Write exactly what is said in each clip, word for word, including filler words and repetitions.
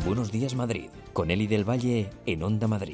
Buenos Días Madrid, con Eli del Valle en Onda Madrid.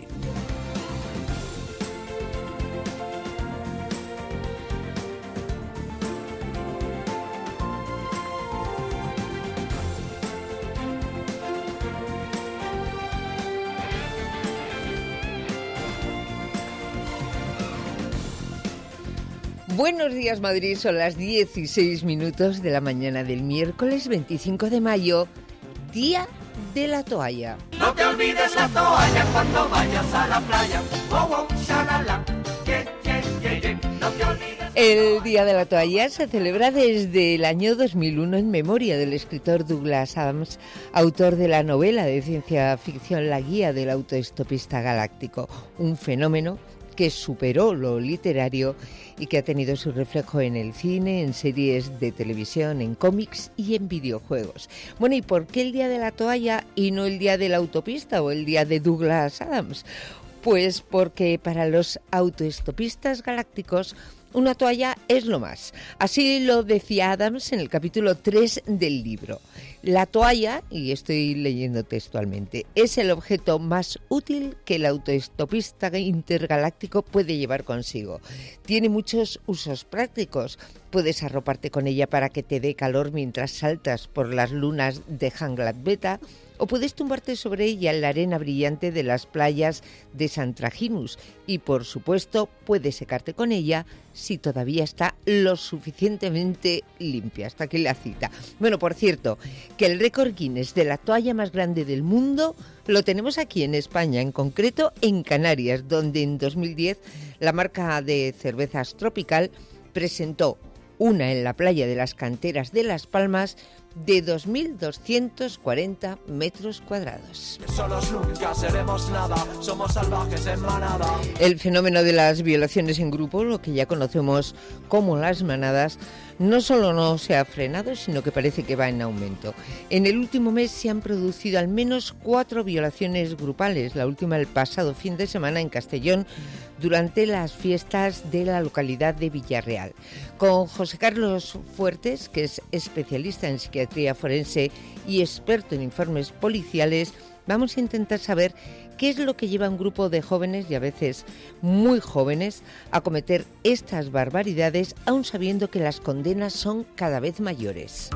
Buenos días Madrid, son las dieciséis minutos de la mañana del miércoles veinticinco de mayo, Día de la Toalla. No te olvides la toalla cuando vayas a la playa. Oh, oh, shalala, yeah, yeah, yeah, yeah. No te olvides. El Día de la Toalla se celebra desde el año dos mil uno en memoria del escritor Douglas Adams, autor de la novela de ciencia ficción La Guía del Autoestopista Galáctico, un fenómeno que superó lo literario y que ha tenido su reflejo en el cine, en series de televisión, en cómics y en videojuegos. Bueno, ¿y por qué el Día de la Toalla y no el Día de la Autopista o el Día de Douglas Adams? Pues porque para los autoestopistas galácticos una toalla es lo más. Así lo decía Adams en el capítulo tres del libro. La toalla, y estoy leyendo textualmente, es el objeto más útil que el autoestopista intergaláctico puede llevar consigo. Tiene muchos usos prácticos. Puedes arroparte con ella para que te dé calor mientras saltas por las lunas de Hanglat Beta, o puedes tumbarte sobre ella en la arena brillante de las playas de San Traginus y, por supuesto, puedes secarte con ella si todavía está lo suficientemente limpia. Hasta aquí la cita. Bueno, por cierto, que el récord Guinness de la toalla más grande del mundo lo tenemos aquí en España, en concreto en Canarias, donde en dos mil diez la marca de cervezas Tropical presentó una en la playa de las Canteras de Las Palmas de dos mil doscientos cuarenta metros cuadrados. Solos nunca seremos nada, somos salvajes en manada. El fenómeno de las violaciones en grupo, lo que ya conocemos como las manadas, no solo no se ha frenado, sino que parece que va en aumento. En el último mes se han producido al menos cuatro violaciones grupales, la última el pasado fin de semana en Castellón, durante las fiestas de la localidad de Villarreal. Con José Carlos Fuertes, que es especialista en psiquiatría forense y experto en informes policiales, vamos a intentar saber qué es lo que lleva a un grupo de jóvenes, y a veces muy jóvenes, a cometer estas barbaridades, aun sabiendo que las condenas son cada vez mayores.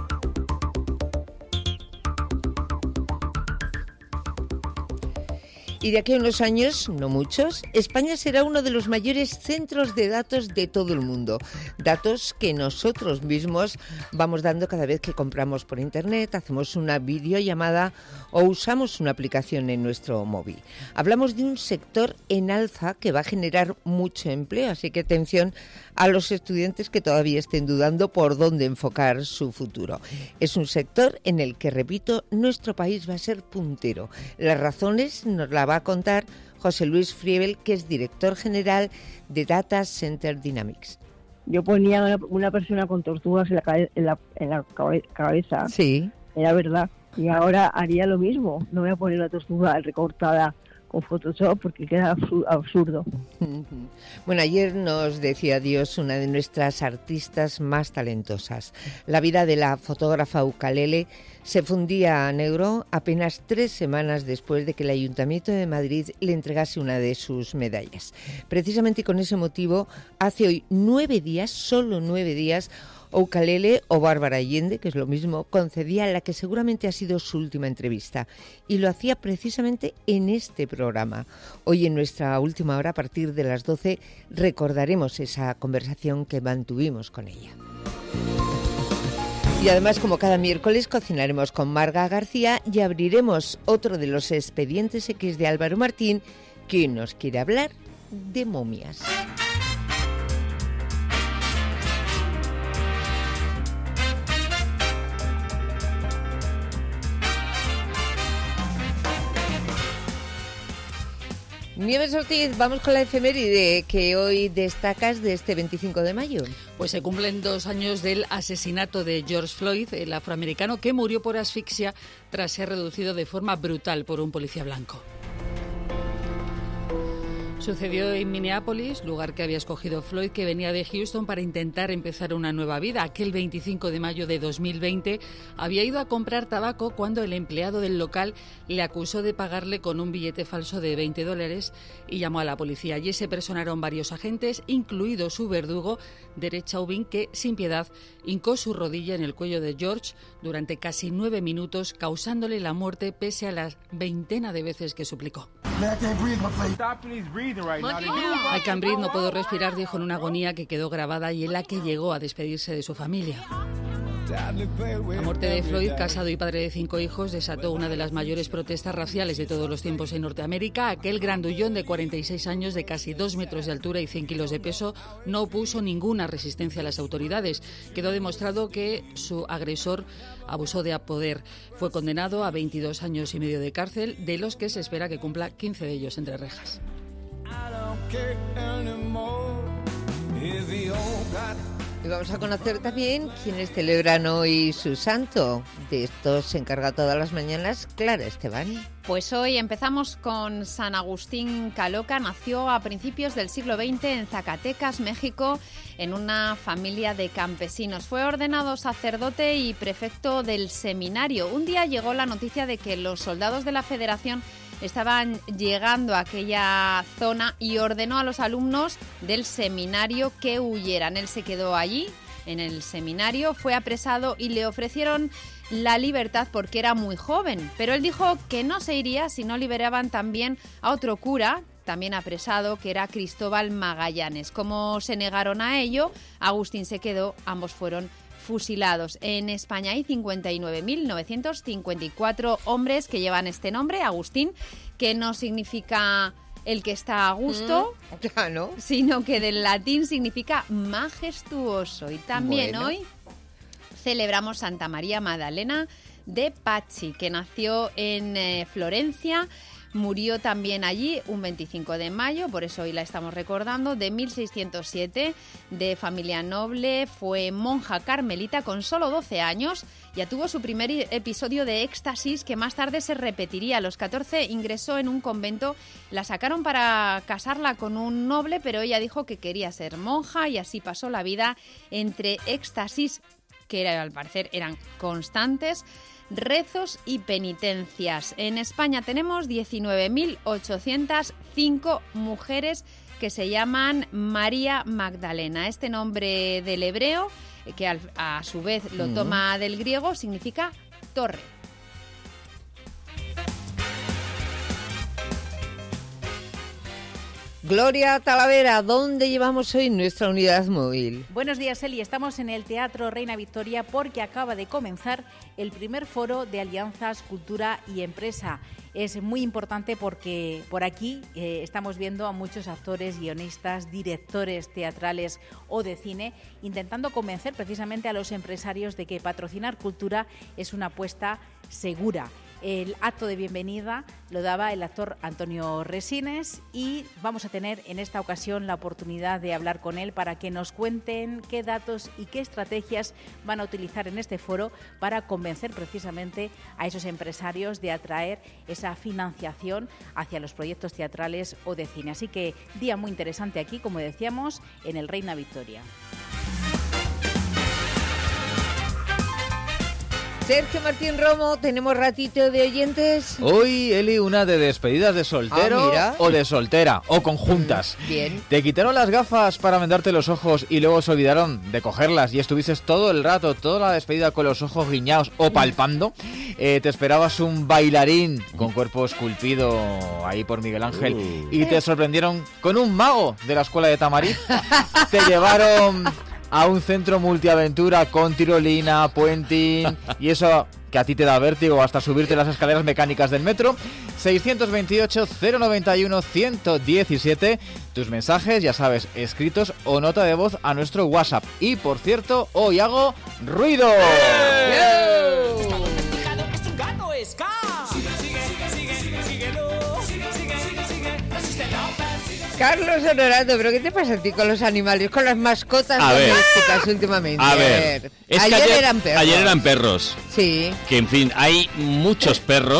Y de aquí a unos años, no muchos, España será uno de los mayores centros de datos de todo el mundo. Datos que nosotros mismos vamos dando cada vez que compramos por internet, hacemos una videollamada o usamos una aplicación en nuestro móvil. Hablamos de un sector en alza que va a generar mucho empleo, así que atención a los estudiantes que todavía estén dudando por dónde enfocar su futuro. Es un sector en el que, repito, nuestro país va a ser puntero. Las razones nos la va a contar José Luis Friebel, que es director general de Data Center Dynamics. Yo ponía una, una persona con tortugas en la, cabe, en la, en la cabe, cabeza, sí, era verdad, y ahora haría lo mismo. No voy a poner una tortuga recortada con Photoshop porque queda absurdo. Bueno, ayer nos decía adiós una de nuestras artistas más talentosas. La vida de la fotógrafa ukelele se fundía a negro apenas tres semanas después de que el Ayuntamiento de Madrid le entregase una de sus medallas. Precisamente con ese motivo, hace hoy nueve días, solo nueve días, Ukelele, o Bárbara Allende, que es lo mismo, concedía la que seguramente ha sido su última entrevista, y lo hacía precisamente en este programa. Hoy, en nuestra última hora, a partir de las doce, recordaremos esa conversación que mantuvimos con ella. Y además, como cada miércoles, cocinaremos con Marga García y abriremos otro de los expedientes X de Álvaro Martín, que nos quiere hablar de momias. Nieves Ortiz, vamos con la efeméride que hoy destacas de este veinticinco de mayo. Pues se cumplen dos años del asesinato de George Floyd, el afroamericano que murió por asfixia tras ser reducido de forma brutal por un policía blanco. Sucedió en Minneapolis, lugar que había escogido Floyd, que venía de Houston para intentar empezar una nueva vida. Aquel veinticinco de mayo de dos mil veinte había ido a comprar tabaco cuando el empleado del local le acusó de pagarle con un billete falso de veinte dólares y llamó a la policía. Allí se personaron varios agentes, incluido su verdugo, Derek Chauvin, que sin piedad hincó su rodilla en el cuello de George durante casi nueve minutos, causándole la muerte pese a la veintena de veces que suplicó. I can't breathe, no puedo respirar, dijo en una agonía que quedó grabada y en la que llegó a despedirse de su familia. La muerte de Floyd, casado y padre de cinco hijos, desató una de las mayores protestas raciales de todos los tiempos en Norteamérica. Aquel grandullón de cuarenta y seis años, de casi dos metros de altura y cien kilos de peso, no opuso ninguna resistencia a las autoridades. Quedó demostrado que su agresor abusó de poder. Fue condenado a veintidós años y medio de cárcel, de los que se espera que cumpla quince de ellos entre rejas. Y vamos a conocer también quienes celebran hoy su santo. De esto se encarga todas las mañanas Clara Esteban. Pues hoy empezamos con San Agustín Caloca. Nació a principios del siglo veinte en Zacatecas, México, en una familia de campesinos. Fue ordenado sacerdote y prefecto del seminario. Un día llegó la noticia de que los soldados de la Federación estaban llegando a aquella zona y ordenó a los alumnos del seminario que huyeran. Él se quedó allí, en el seminario, fue apresado y le ofrecieron la libertad porque era muy joven. Pero él dijo que no se iría si no liberaban también a otro cura, también apresado, que era Cristóbal Magallanes. Como se negaron a ello, Agustín se quedó, ambos fueron fusilados. En España hay cincuenta y nueve mil novecientos cincuenta y cuatro hombres que llevan este nombre, Agustín, que no significa el que está a gusto, mm, ya no, sino que del latín significa majestuoso. Y también bueno. Hoy celebramos Santa María Magdalena de Pazzi, que nació en eh, Florencia. Murió también allí un veinticinco de mayo, por eso hoy la estamos recordando, de mil seiscientos siete, de familia noble, fue monja carmelita con solo doce años, ya tuvo su primer episodio de éxtasis que más tarde se repetiría. A los catorce ingresó en un convento, la sacaron para casarla con un noble, pero ella dijo que quería ser monja y así pasó la vida entre éxtasis, que era, al parecer eran constantes, rezos y penitencias. En España tenemos diecinueve mil ochocientas cinco mujeres que se llaman María Magdalena. Este nombre del hebreo, que a, a su vez lo toma del griego, significa torre. Gloria Talavera, ¿dónde llevamos hoy nuestra unidad móvil? Buenos días, Eli. Estamos en el Teatro Reina Victoria porque acaba de comenzar el primer foro de Alianzas, Cultura y Empresa. Es muy importante porque por aquí eh, estamos viendo a muchos actores, guionistas, directores teatrales o de cine intentando convencer precisamente a los empresarios de que patrocinar cultura es una apuesta segura. El acto de bienvenida lo daba el actor Antonio Resines y vamos a tener en esta ocasión la oportunidad de hablar con él para que nos cuenten qué datos y qué estrategias van a utilizar en este foro para convencer precisamente a esos empresarios de atraer esa financiación hacia los proyectos teatrales o de cine. Así que día muy interesante aquí, como decíamos, en el Reina Victoria. Sergio Martín Romo, ¿tenemos ratito de oyentes? Hoy, Eli, una de despedidas de soltero ah, o de soltera, o conjuntas. Mm, bien. Te quitaron las gafas para vendarte los ojos y luego se olvidaron de cogerlas y estuviste todo el rato, toda la despedida con los ojos guiñados o palpando. Eh, te esperabas un bailarín con cuerpo esculpido ahí por Miguel Ángel uh. y te sorprendieron con un mago de la escuela de Tamariz. Te llevaron a un centro multiaventura con tirolina, puenting y eso que a ti te da vértigo hasta subirte las escaleras mecánicas del metro. seiscientos veintiocho, cero noventa y uno, ciento diecisiete. Tus mensajes, ya sabes, escritos o nota de voz a nuestro WhatsApp. Y, por cierto, hoy hago ruido. ¡Eh! Carlos Honorato, ¿pero qué te pasa a ti con los animales, con las mascotas a domésticas ver, últimamente? A ver, es ayer, que ayer eran perros. Ayer eran perros. Sí. Que, en fin, hay muchos perros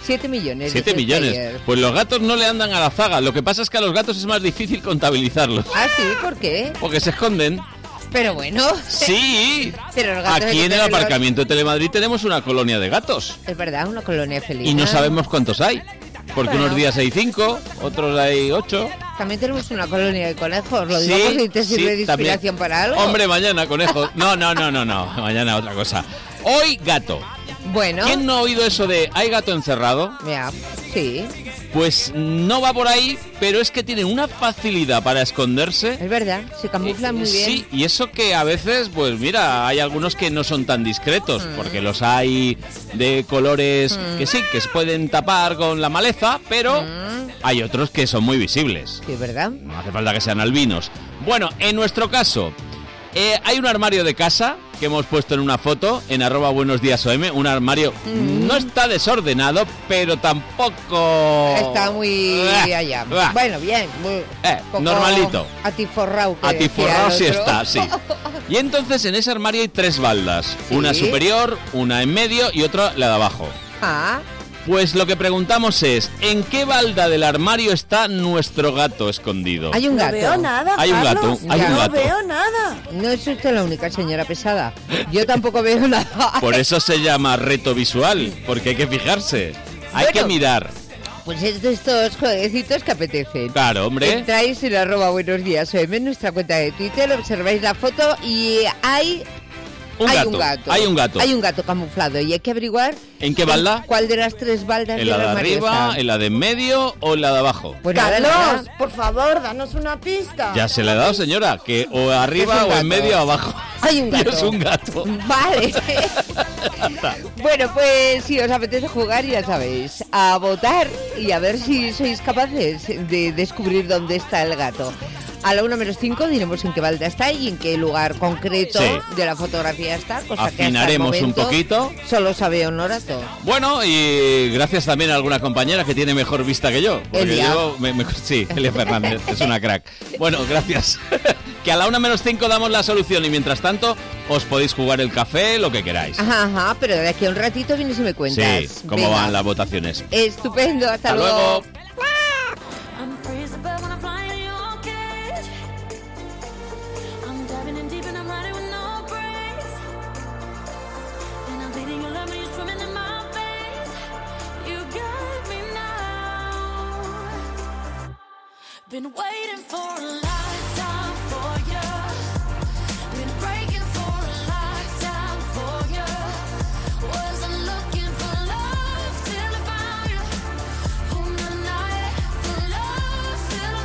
Siete millones. Siete millones. Ayer. Pues los gatos no le andan a la zaga. Lo que pasa es que a los gatos es más difícil contabilizarlos. ¿Ah, sí? ¿Por qué? Porque se esconden. Pero bueno. Sí. Pero los gatos aquí en el aparcamiento de Telemadrid tenemos una colonia de gatos. Es verdad, una colonia feliz. Y no sabemos cuántos hay. Porque bueno, unos días hay cinco, otros hay ocho. También tenemos una colonia de conejos. Lo digo sí, si te sirve sí, de inspiración también. Para algo. Hombre, mañana conejos. No, no, no, no, no. Mañana otra cosa. Hoy gato. Bueno. ¿Quién no ha oído eso de hay gato encerrado? Ya, sí. Pues no va por ahí, pero es que tienen una facilidad para esconderse. Es verdad, se camuflan eh, muy bien. Sí, y eso que a veces, pues mira, hay algunos que no son tan discretos, mm. porque los hay de colores mm. que sí, que se pueden tapar con la maleza, pero mm. hay otros que son muy visibles. Sí, ¿verdad? No hace falta que sean albinos. Bueno, en nuestro caso, eh, hay un armario de casa que hemos puesto en una foto en arroba buenos días O M, un armario mm. no está desordenado, pero tampoco está muy uh, allá. Uh, bueno, bien, muy eh, normalito. Atiforrado. Atiforrado sí está, sí. Y entonces en ese armario hay tres baldas, ¿sí? Una superior, una en medio y otra la de abajo. Ah. Pues lo que preguntamos es, ¿en qué balda del armario está nuestro gato escondido? Hay un gato. No veo nada, Hay un gato, Carlos. hay ya. un gato. No veo nada. No es usted la única señora pesada. Yo tampoco veo nada. Por eso se llama reto visual, porque hay que fijarse. Hay bueno, que mirar. Pues es de estos jueguecitos que apetecen. Claro, hombre. Entráis en arroba buenos días O M en nuestra cuenta de Twitter, observáis la foto y hay... Un hay gato, un gato. Hay un gato. Hay un gato camuflado y hay que averiguar... ¿En qué balda? ¿Cuál de las tres baldas? ¿En la de arriba, está? en la de en medio o en la de abajo? Pues Carlos, nada, nada. por favor, danos una pista. Ya se le ha dado, señora, que o arriba o en medio o abajo. Hay un gato. Es un gato. Vale. Bueno, pues si os apetece jugar, ya sabéis, a votar y a ver si sois capaces de descubrir dónde está el gato. A la una menos cinco diremos en qué balda está y en qué lugar concreto sí. de la fotografía está. Cosa Afinaremos que hasta el momento un poquito. Solo sabe Honorato. Bueno, y gracias también a alguna compañera que tiene mejor vista que yo. Porque Elia. yo me, me, sí, Elia Fernández, es una crack. Bueno, gracias. Que a la una menos cinco damos la solución y mientras tanto os podéis jugar el café, lo que queráis. Ajá, ajá, pero de aquí a un ratito vienes y me cuentas. Sí, cómo Venga. Van las votaciones. Estupendo, hasta, hasta luego. luego. Been waiting for a lifetime for you. Been breaking for a lifetime for you. Wasn't looking for love till I found you. On the night for love till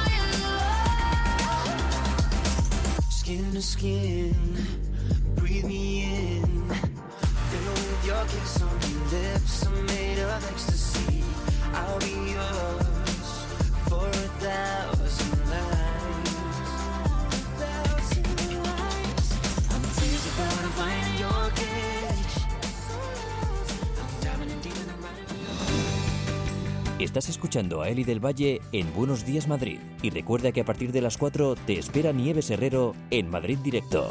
I found you. Skin to skin, breathe me in. Fill with your kiss on your lips, I'm made of ecstasy. I'll be yours. For a thousand lives, thousand lives. I'm crazy about finding your cage. I'm diving in deep and I'm running. Estás escuchando a Eli del Valle en Buenos Días Madrid. Y recuerda que a partir de las cuatro te espera Nieves Herrero en Madrid Directo.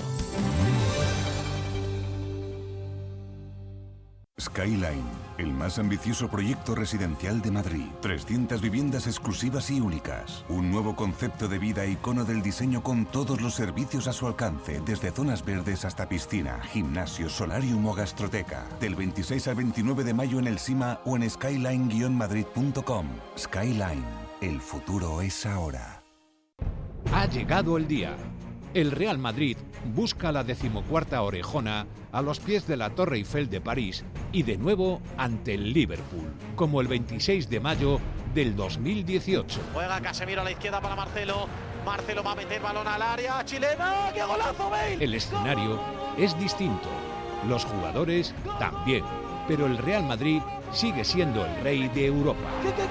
Skyline, el más ambicioso proyecto residencial de Madrid. trescientas viviendas exclusivas y únicas. Un nuevo concepto de vida, icono del diseño con todos los servicios a su alcance, desde zonas verdes hasta piscina, gimnasio, solarium o gastroteca. Del veintiséis al veintinueve de mayo en el SIMA o en skyline guion madrid punto com. Skyline, el futuro es ahora. Ha llegado el día. El Real Madrid busca la decimocuarta orejona a los pies de la Torre Eiffel de París y de nuevo ante el Liverpool, como el veintiséis de mayo del dos mil dieciocho. Juega Casemiro a la izquierda para Marcelo. Marcelo va a meter balón al área. Chilena, ¡qué golazo, Bale! El escenario es distinto, los jugadores también, pero el Real Madrid sigue siendo el rey de Europa.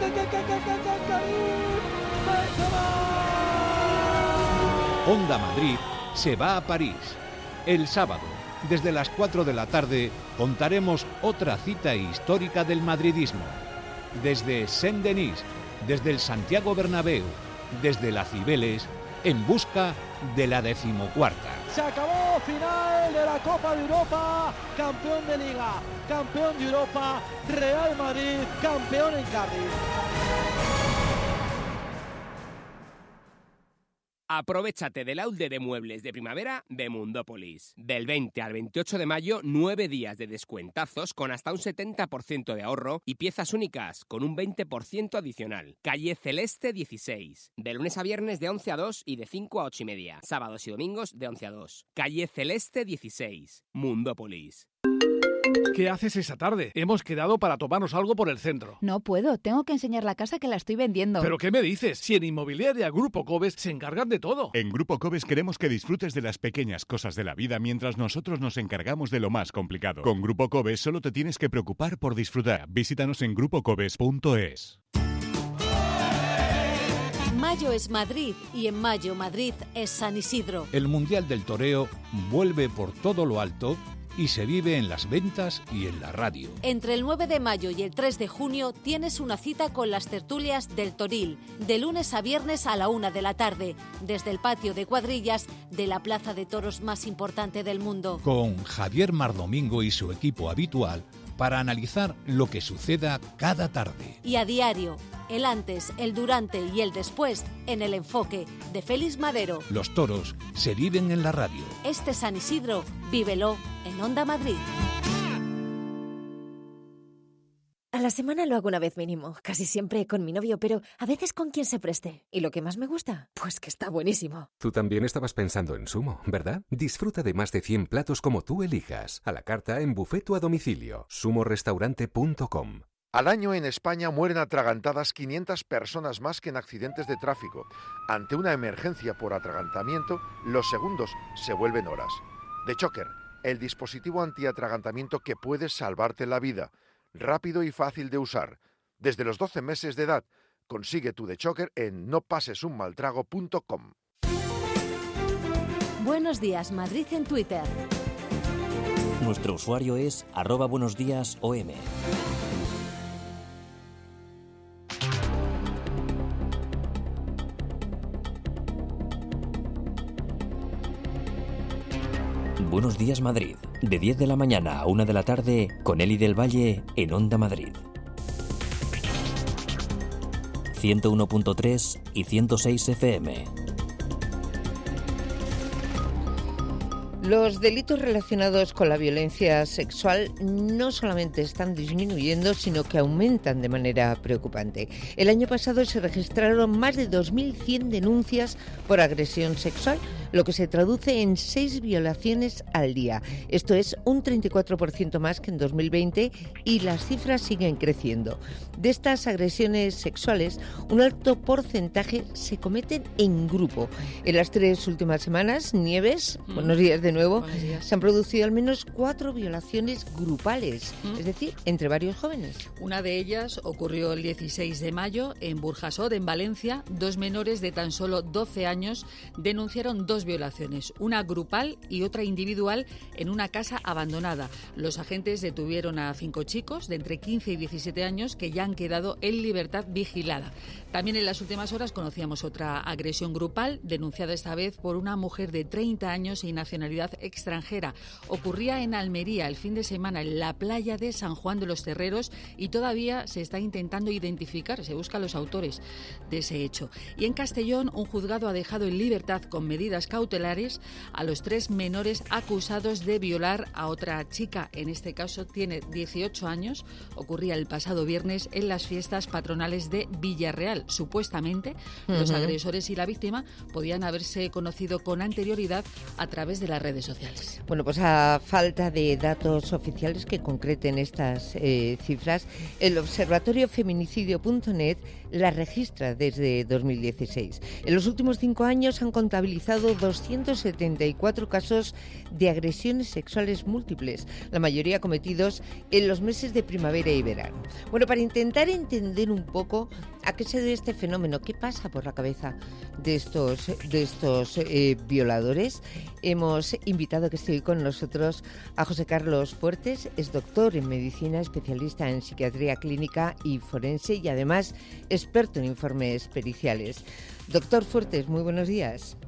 Onda Madrid se va a París. El sábado, desde las cuatro de la tarde, contaremos otra cita histórica del madridismo. Desde Saint-Denis, desde el Santiago Bernabéu, desde la Cibeles, en busca de la decimocuarta. Se acabó, final de la Copa de Europa, campeón de Liga, campeón de Europa, Real Madrid, campeón en Cardiff. Aprovechate del outlet de muebles de primavera de Mundópolis. Del veinte al veintiocho de mayo, nueve días de descuentazos con hasta un setenta por ciento de ahorro y piezas únicas con un veinte por ciento adicional. Calle Celeste dieciséis. De lunes a viernes de once a dos y de cinco a ocho y media. Sábados y domingos de once a dos. Calle Celeste dieciséis. Mundópolis. ¿Qué haces esa tarde? Hemos quedado para tomarnos algo por el centro. No puedo, tengo que enseñar la casa que la estoy vendiendo. ¿Pero qué me dices? Si en Inmobiliaria Grupo Cobes se encargan de todo. En Grupo Cobes queremos que disfrutes de las pequeñas cosas de la vida mientras nosotros nos encargamos de lo más complicado. Con Grupo Cobes solo te tienes que preocupar por disfrutar. Visítanos en grupo cobes punto es. Mayo es Madrid y en mayo Madrid es San Isidro. El Mundial del Toreo vuelve por todo lo alto y se vive en las ventas y en la radio. Entre el nueve de mayo y el tres de junio tienes una cita con las tertulias del Toril, de lunes a viernes a la una de la tarde, desde el patio de cuadrillas de la plaza de toros más importante del mundo. Con Javier Mardomingo y su equipo habitual para analizar lo que suceda cada tarde. Y a diario, el antes, el durante y el después en El Enfoque de Félix Madero. Los toros se viven en la radio. Este San Isidro, vívelo en Onda Madrid. A la semana lo hago una vez mínimo, casi siempre con mi novio, pero a veces con quien se preste. ¿Y lo que más me gusta? Pues que está buenísimo. Tú también estabas pensando en Sumo, ¿verdad? Disfruta de más de cien platos como tú elijas, a la carta, en buffet o a domicilio. sumo restaurante punto com. Al año en España mueren atragantadas quinientas personas más que en accidentes de tráfico. Ante una emergencia por atragantamiento, los segundos se vuelven horas. The Choker, el dispositivo antiatragantamiento que puede salvarte la vida. Rápido y fácil de usar. Desde los doce meses de edad, consigue tu The Choker en no pases un mal trago punto com. Buenos días, Madrid en Twitter. Nuestro usuario es arroba buenos días O M. Buenos días Madrid, de diez de la mañana a una de la tarde, con Eli del Valle en Onda Madrid. ciento uno punto tres y ciento seis F M. Los delitos relacionados con la violencia sexual no solamente están disminuyendo, sino que aumentan de manera preocupante. El año pasado se registraron más de dos mil cien denuncias por agresión sexual, lo que se traduce en seis violaciones al día. Esto es un treinta y cuatro por ciento más que en dos mil veinte y las cifras siguen creciendo. De estas agresiones sexuales, un alto porcentaje se cometen en grupo. En las tres últimas semanas, Nieves, mm. buenos días de nuevo, se han producido al menos cuatro violaciones grupales, mm. es decir, entre varios jóvenes. Una de ellas ocurrió el dieciséis de mayo en Burjasot, en Valencia. Dos menores de tan solo doce años denunciaron dos violaciones, una grupal y otra individual en una casa abandonada. Los agentes detuvieron a cinco chicos de entre quince y diecisiete años que ya han quedado en libertad vigilada. También en las últimas horas conocíamos otra agresión grupal, denunciada esta vez por una mujer de treinta años y nacionalidad extranjera. Ocurría en Almería el fin de semana, en la playa de San Juan de los Terreros, y todavía se está intentando identificar, se buscan los autores de ese hecho. Y en Castellón, un juzgado ha dejado en libertad con medidas cautelares a los tres menores acusados de violar a otra chica. En este caso tiene dieciocho años, ocurría el pasado viernes en las fiestas patronales de Villarreal. Supuestamente, uh-huh. los agresores y la víctima podían haberse conocido con anterioridad a través de las redes sociales. Bueno, pues a falta de datos oficiales que concreten estas eh, cifras, el Observatorio Feminicidio punto net las registra desde dos mil dieciséis. En los últimos cinco años han contabilizado doscientos setenta y cuatro casos de agresiones sexuales múltiples, la mayoría cometidos en los meses de primavera y verano. Bueno, para intentar entender un poco a qué se debe este fenómeno, qué pasa por la cabeza de estos, de estos eh, violadores, hemos invitado a que esté hoy con nosotros a José Carlos Fuertes. Es doctor en medicina, especialista en psiquiatría clínica y forense y además experto en informes periciales. Doctor Fuertes, muy buenos días.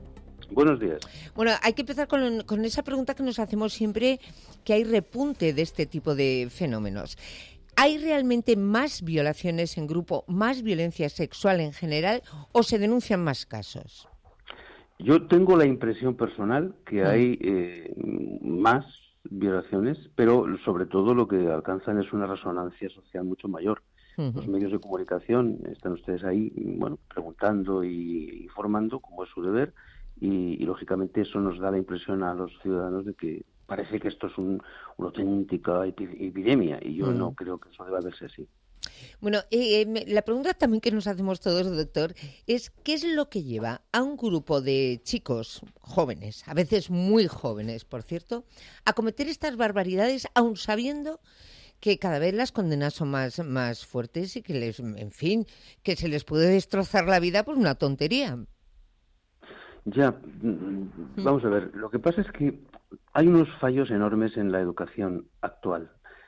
Buenos días. Bueno, hay que empezar con, con esa pregunta que nos hacemos siempre, que hay repunte de este tipo de fenómenos. ¿Hay realmente más violaciones en grupo, más violencia sexual en general, o se denuncian más casos? Yo tengo la impresión personal que hay eh, más violaciones, pero sobre todo lo que alcanzan es una resonancia social mucho mayor. Uh-huh. Los medios de comunicación, están ustedes ahí, bueno, preguntando y informando, como es su deber, y, y lógicamente eso nos da la impresión a los ciudadanos de que parece que esto es un, una auténtica epidemia, y yo uh-huh. no creo que eso deba verse así. Bueno, eh, la pregunta también que nos hacemos todos, doctor, es ¿qué es lo que lleva a un grupo de chicos jóvenes, a veces muy jóvenes, por cierto, a cometer estas barbaridades aun sabiendo que cada vez las condenas son más, más fuertes y que les, en fin, que se les puede destrozar la vida por una tontería? Ya, vamos a ver, lo que pasa es que hay unos fallos enormes en la educación actual.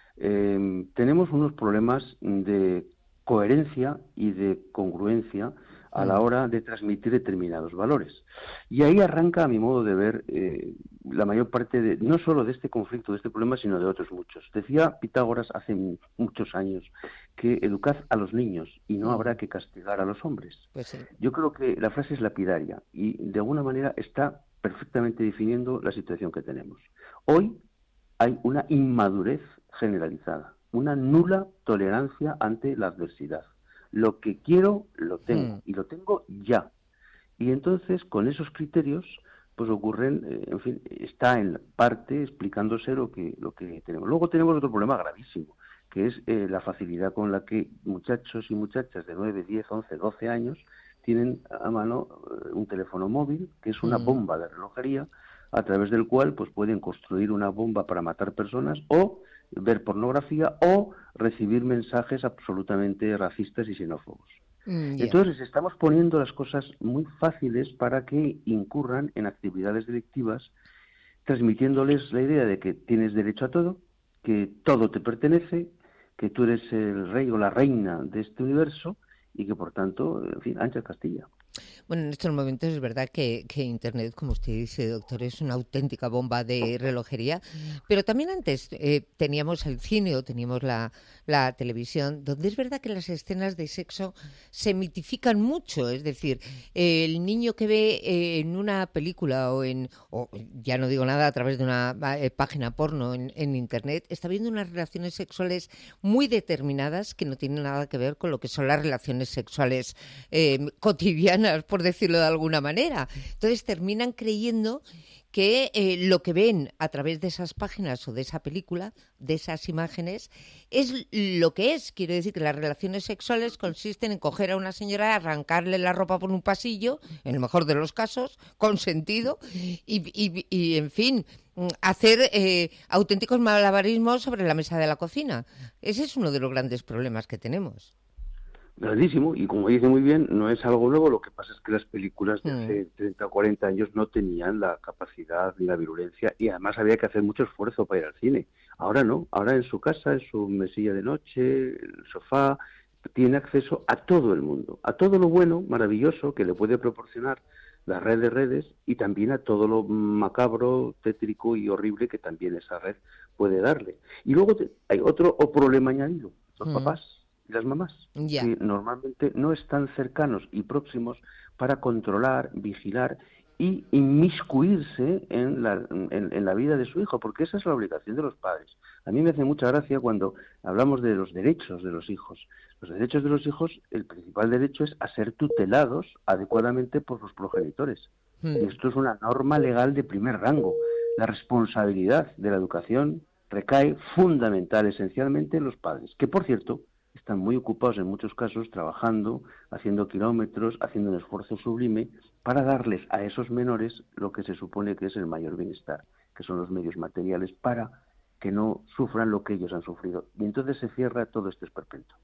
Eh, tenemos unos problemas de coherencia y de congruencia a la hora de transmitir determinados valores. Y ahí arranca, a mi modo de ver, eh, la mayor parte, de, no solo de este conflicto, de este problema, sino de otros muchos. Decía Pitágoras hace muchos años que educad a los niños y no habrá que castigar a los hombres. Pues sí. Yo creo que la frase es lapidaria y de alguna manera está perfectamente definiendo la situación que tenemos. Hoy hay una inmadurez generalizada, una nula tolerancia ante la adversidad. Lo que quiero, lo tengo, mm. y lo tengo ya. Y entonces, con esos criterios, pues ocurren, eh, en fin, está en parte explicándose lo que, lo que tenemos. Luego tenemos otro problema gravísimo, que es eh, la facilidad con la que muchachos y muchachas de nueve, diez, once, doce años tienen a mano eh, un teléfono móvil, que es una mm. bomba de relojería, a través del cual pues pueden construir una bomba para matar personas o ver pornografía o recibir mensajes absolutamente racistas y xenófobos. Mm, yeah. Entonces estamos poniendo las cosas muy fáciles para que incurran en actividades delictivas, transmitiéndoles la idea de que tienes derecho a todo, que todo te pertenece, que tú eres el rey o la reina de este universo y que por tanto, en fin, ancha Castilla. Bueno, en estos momentos es verdad que, que Internet, como usted dice, doctor, es una auténtica bomba de relojería, pero también antes eh, teníamos el cine o teníamos la, la televisión, donde es verdad que las escenas de sexo se mitifican mucho, es decir, eh, el niño que ve eh, en una película o en, o ya no digo nada, a través de una eh, página porno en, en Internet, está viendo unas relaciones sexuales muy determinadas que no tienen nada que ver con lo que son las relaciones sexuales eh, cotidianas, por decirlo de alguna manera. Entonces terminan creyendo que eh, lo que ven a través de esas páginas o de esa película, de esas imágenes, es lo que es. Quiero decir que las relaciones sexuales consisten en coger a una señora, arrancarle la ropa por un pasillo, en el mejor de los casos, consentido, y, y, y en fin, hacer eh, auténticos malabarismos sobre la mesa de la cocina. Ese es uno de los grandes problemas que tenemos. Grandísimo, y como dice muy bien, no es algo nuevo, lo que pasa es que las películas de hace treinta o cuarenta años no tenían la capacidad ni la virulencia, y además había que hacer mucho esfuerzo para ir al cine. Ahora no, ahora en su casa, en su mesilla de noche, en el sofá, tiene acceso a todo el mundo, a todo lo bueno, maravilloso, que le puede proporcionar la red de redes, y también a todo lo macabro, tétrico y horrible que también esa red puede darle. Y luego te, hay otro o problema añadido, los mm. papás y las mamás, yeah. que normalmente no están cercanos y próximos para controlar, vigilar y inmiscuirse en la, en, en la vida de su hijo, porque esa es la obligación de los padres. A mí me hace mucha gracia cuando hablamos de los derechos de los hijos. Los derechos de los hijos, el principal derecho es a ser tutelados adecuadamente por sus progenitores. Mm. Y esto es una norma legal de primer rango. La responsabilidad de la educación recae fundamental, esencialmente, en los padres, que, por cierto, están muy ocupados en muchos casos trabajando, haciendo kilómetros, haciendo un esfuerzo sublime para darles a esos menores lo que se supone que es el mayor bienestar, que son los medios materiales para que no sufran lo que ellos han sufrido. Y entonces se cierra todo este esperpento.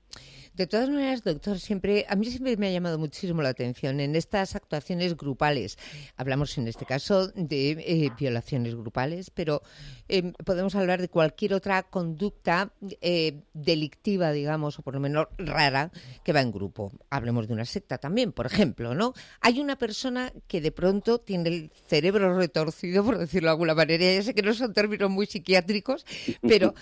De todas maneras, doctor, siempre a mí siempre me ha llamado muchísimo la atención en estas actuaciones grupales. Hablamos en este caso de eh, violaciones grupales, pero eh, podemos hablar de cualquier otra conducta eh, delictiva, digamos, o por lo menos rara, que va en grupo. Hablemos de una secta también, por ejemplo, ¿no? Hay una persona que de pronto tiene el cerebro retorcido, por decirlo de alguna manera. Ya sé que no son términos muy psiquiátricos, pero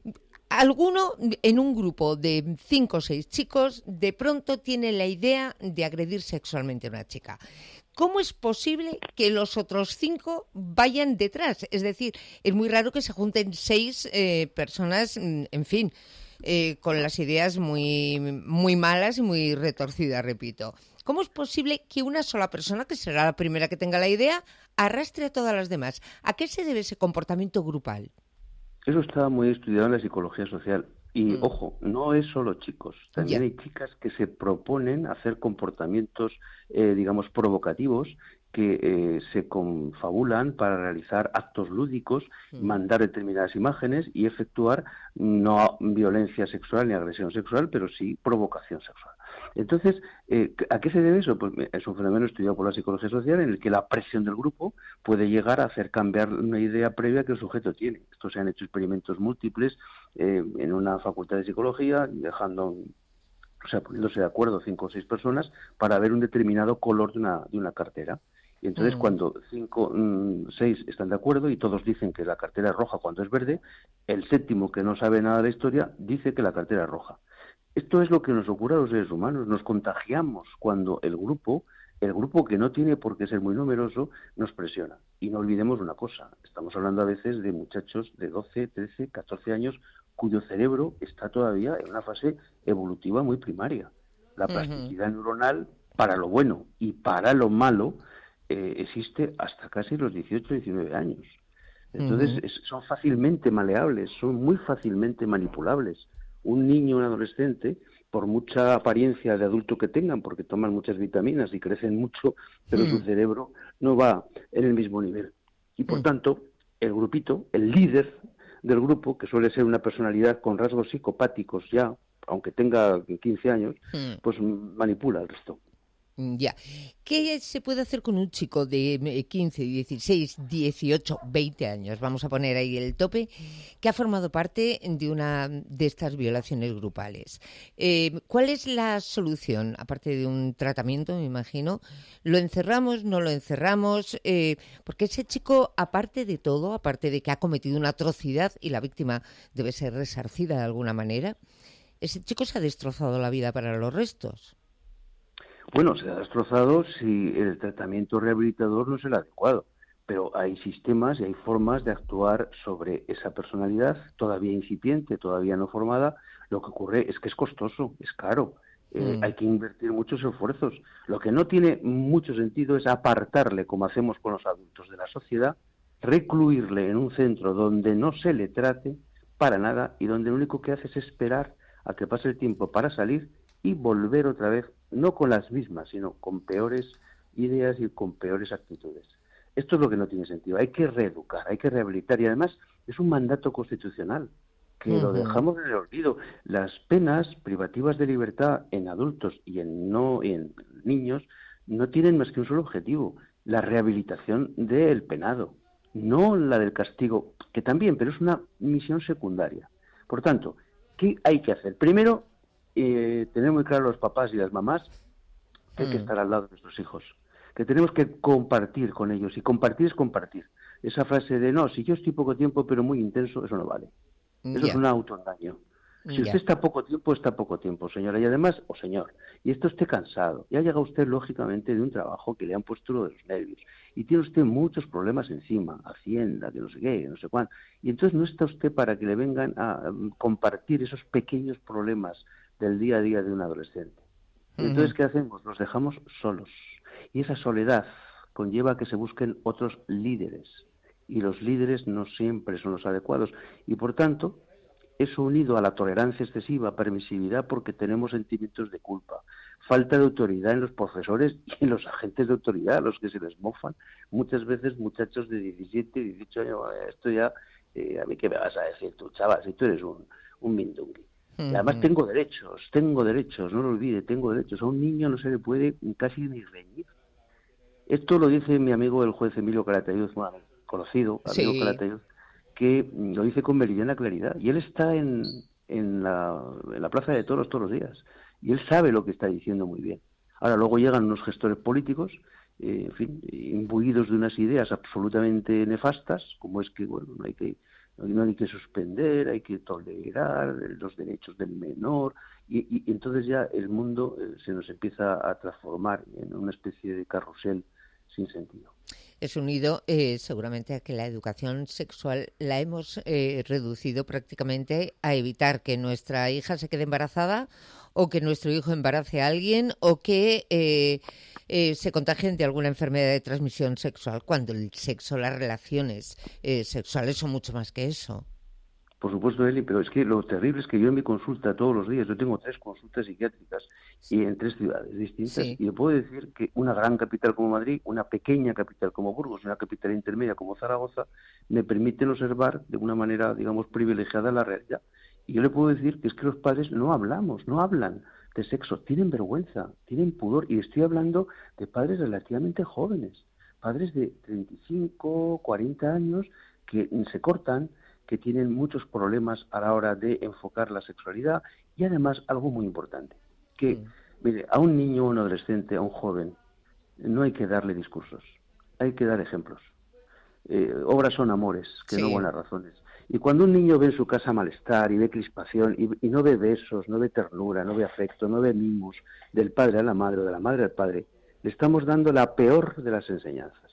alguno en un grupo de cinco o seis chicos de pronto tiene la idea de agredir sexualmente a una chica. ¿Cómo es posible que los otros cinco vayan detrás? Es decir, es muy raro que se junten seis eh, personas, en fin, eh, con las ideas muy, muy malas y muy retorcidas, repito. ¿Cómo es posible que una sola persona, que será la primera que tenga la idea, arrastre a todas las demás? ¿A qué se debe ese comportamiento grupal? Eso está muy estudiado en la psicología social. Y, mm. ojo, no es solo chicos. También yeah. hay chicas que se proponen hacer comportamientos, eh, digamos, provocativos, que eh, se confabulan para realizar actos lúdicos, mm. mandar determinadas imágenes y efectuar no violencia sexual ni agresión sexual, pero sí provocación sexual. Entonces, eh, ¿a qué se debe eso? Pues es un fenómeno estudiado por la psicología social en el que la presión del grupo puede llegar a hacer cambiar una idea previa que el sujeto tiene. Esto se han hecho experimentos múltiples eh, en una facultad de psicología, dejando, o sea, poniéndose de acuerdo cinco o seis personas para ver un determinado color de una, de una cartera. Y entonces, mm. cuando cinco, mmm, seis están de acuerdo y todos dicen que la cartera es roja cuando es verde, el séptimo, que no sabe nada de la historia, dice que la cartera es roja. Esto es lo que nos ocurre a los seres humanos. Nos contagiamos cuando el grupo, el grupo que no tiene por qué ser muy numeroso, nos presiona. Y no olvidemos una cosa, estamos hablando a veces de muchachos de doce, trece, catorce años cuyo cerebro está todavía en una fase evolutiva muy primaria. La plasticidad uh-huh. neuronal, para lo bueno y para lo malo, eh, existe hasta casi los dieciocho, diecinueve años. Entonces, uh-huh. es, son fácilmente maleables, son muy fácilmente manipulables. Un niño, un adolescente, por mucha apariencia de adulto que tengan, porque toman muchas vitaminas y crecen mucho, pero mm. su cerebro no va en el mismo nivel. Y por mm. tanto, el grupito, el líder del grupo, que suele ser una personalidad con rasgos psicopáticos ya, aunque tenga quince años, mm. pues manipula al resto. Ya. ¿Qué se puede hacer con un chico de quince, dieciséis, dieciocho, veinte años? Vamos a poner ahí el tope, que ha formado parte de una de estas violaciones grupales. Eh, ¿Cuál es la solución? Aparte de un tratamiento, me imagino. ¿Lo encerramos? ¿No lo encerramos? Eh, porque ese chico, aparte de todo, aparte de que ha cometido una atrocidad y la víctima debe ser resarcida de alguna manera, ese chico se ha destrozado la vida para los restos. Bueno, se ha destrozado si el tratamiento rehabilitador no es el adecuado, pero hay sistemas y hay formas de actuar sobre esa personalidad todavía incipiente, todavía no formada. Lo que ocurre es que es costoso, es caro, eh, mm. hay que invertir muchos esfuerzos. Lo que no tiene mucho sentido es apartarle, como hacemos con los adultos de la sociedad, recluirle en un centro donde no se le trate para nada y donde lo único que hace es esperar a que pase el tiempo para salir y volver otra vez, no con las mismas, sino con peores ideas y con peores actitudes. Esto es lo que no tiene sentido. Hay que reeducar, hay que rehabilitar y además es un mandato constitucional que uh-huh. lo dejamos en el olvido. Las penas privativas de libertad en adultos y en no y en niños no tienen más que un solo objetivo, la rehabilitación del penado, no la del castigo, que también, pero es una misión secundaria. Por tanto, ¿qué hay que hacer? Primero, Eh, tener muy claro los papás y las mamás que hay que estar al lado de nuestros hijos, que tenemos que compartir con ellos, y compartir es compartir. Esa frase de, no, si yo estoy poco tiempo pero muy intenso, eso no vale. Eso yeah. es un autoengaño. Si yeah. usted está poco tiempo, está poco tiempo, señora. Y además, o oh, señor, y esto esté cansado. Y ha llegado usted, lógicamente, de un trabajo que le han puesto lo de los nervios. Y tiene usted muchos problemas encima, Hacienda, que no sé qué, no sé cuándo. Y entonces no está usted para que le vengan a compartir esos pequeños problemas del día a día de un adolescente. Uh-huh. Entonces, ¿qué hacemos? Los dejamos solos. Y esa soledad conlleva que se busquen otros líderes. Y los líderes no siempre son los adecuados. Y por tanto, eso unido a la tolerancia excesiva, permisividad, porque tenemos sentimientos de culpa, falta de autoridad en los profesores y en los agentes de autoridad, a los que se les mofan. Muchas veces muchachos de diecisiete, dieciocho años, esto ya, eh, a mí qué me vas a decir tú, chaval, si tú eres un, un mindungui. Y además tengo derechos, tengo derechos, no lo olvide, tengo derechos. A un niño no se le puede casi ni reñir. Esto lo dice mi amigo el juez Emilio Calatayud, bueno, conocido, amigo Sí. Calatayud, que lo dice con meridiana claridad. Y él está en, en, la, en la Plaza de Toros todos los días. Y él sabe lo que está diciendo muy bien. Ahora, luego llegan unos gestores políticos, eh, en fin, imbuidos de unas ideas absolutamente nefastas, como es que, bueno, no hay que... no hay que suspender, hay que tolerar los derechos del menor, y, y entonces ya el mundo eh, se nos empieza a transformar en una especie de carrusel sin sentido. Es unido eh, seguramente a que la educación sexual la hemos eh, reducido prácticamente a evitar que nuestra hija se quede embarazada o que nuestro hijo embarace a alguien o que eh, eh, se contagien de alguna enfermedad de transmisión sexual, cuando el sexo, las relaciones eh, sexuales son mucho más que eso. Por supuesto, Eli, pero es que lo terrible es que yo en mi consulta todos los días, yo tengo tres consultas psiquiátricas y en tres ciudades distintas, Sí. y le puedo decir que una gran capital como Madrid, una pequeña capital como Burgos, una capital intermedia como Zaragoza, me permiten observar de una manera, digamos, privilegiada la realidad. Y yo le puedo decir que es que los padres no hablamos, no hablan de sexo, tienen vergüenza, tienen pudor, y estoy hablando de padres relativamente jóvenes, padres de treinta y cinco, cuarenta años que se cortan, que tienen muchos problemas a la hora de enfocar la sexualidad, y además algo muy importante, que, mm. mire, a un niño, a un adolescente, a un joven, no hay que darle discursos, hay que dar ejemplos. Eh, obras son amores, que sí. no buenas razones. Y cuando un niño ve en su casa malestar y ve crispación y, y no ve besos, no ve ternura, no ve afecto, no ve mimos del padre a la madre o de la madre al padre, le estamos dando la peor de las enseñanzas.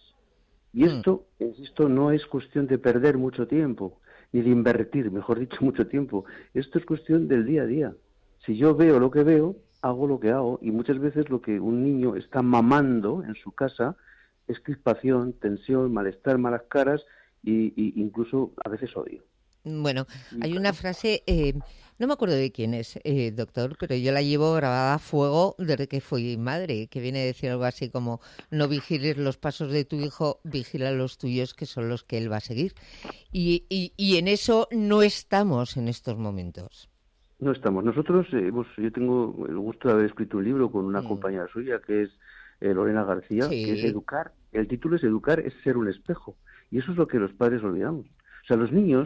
Y esto, mm. insisto, no es cuestión de perder mucho tiempo, ni de invertir, mejor dicho, mucho tiempo. Esto es cuestión del día a día. Si yo veo lo que veo, hago lo que hago, y muchas veces lo que un niño está mamando en su casa es crispación, tensión, malestar, malas caras y, y incluso a veces odio. Bueno, hay una frase, eh, no me acuerdo de quién es, eh, doctor, pero yo la llevo grabada a fuego desde que fui madre, que viene a decir algo así como: no vigiles los pasos de tu hijo, vigila los tuyos, que son los que él va a seguir. Y, y, y en eso no estamos en estos momentos. No estamos. Nosotros, eh, hemos, yo tengo el gusto de haber escrito un libro con una mm. compañera suya, que es eh, Lorena García, sí. que es Educar. El título es Educar, es ser un espejo. Y eso es lo que los padres olvidamos. O sea, los niños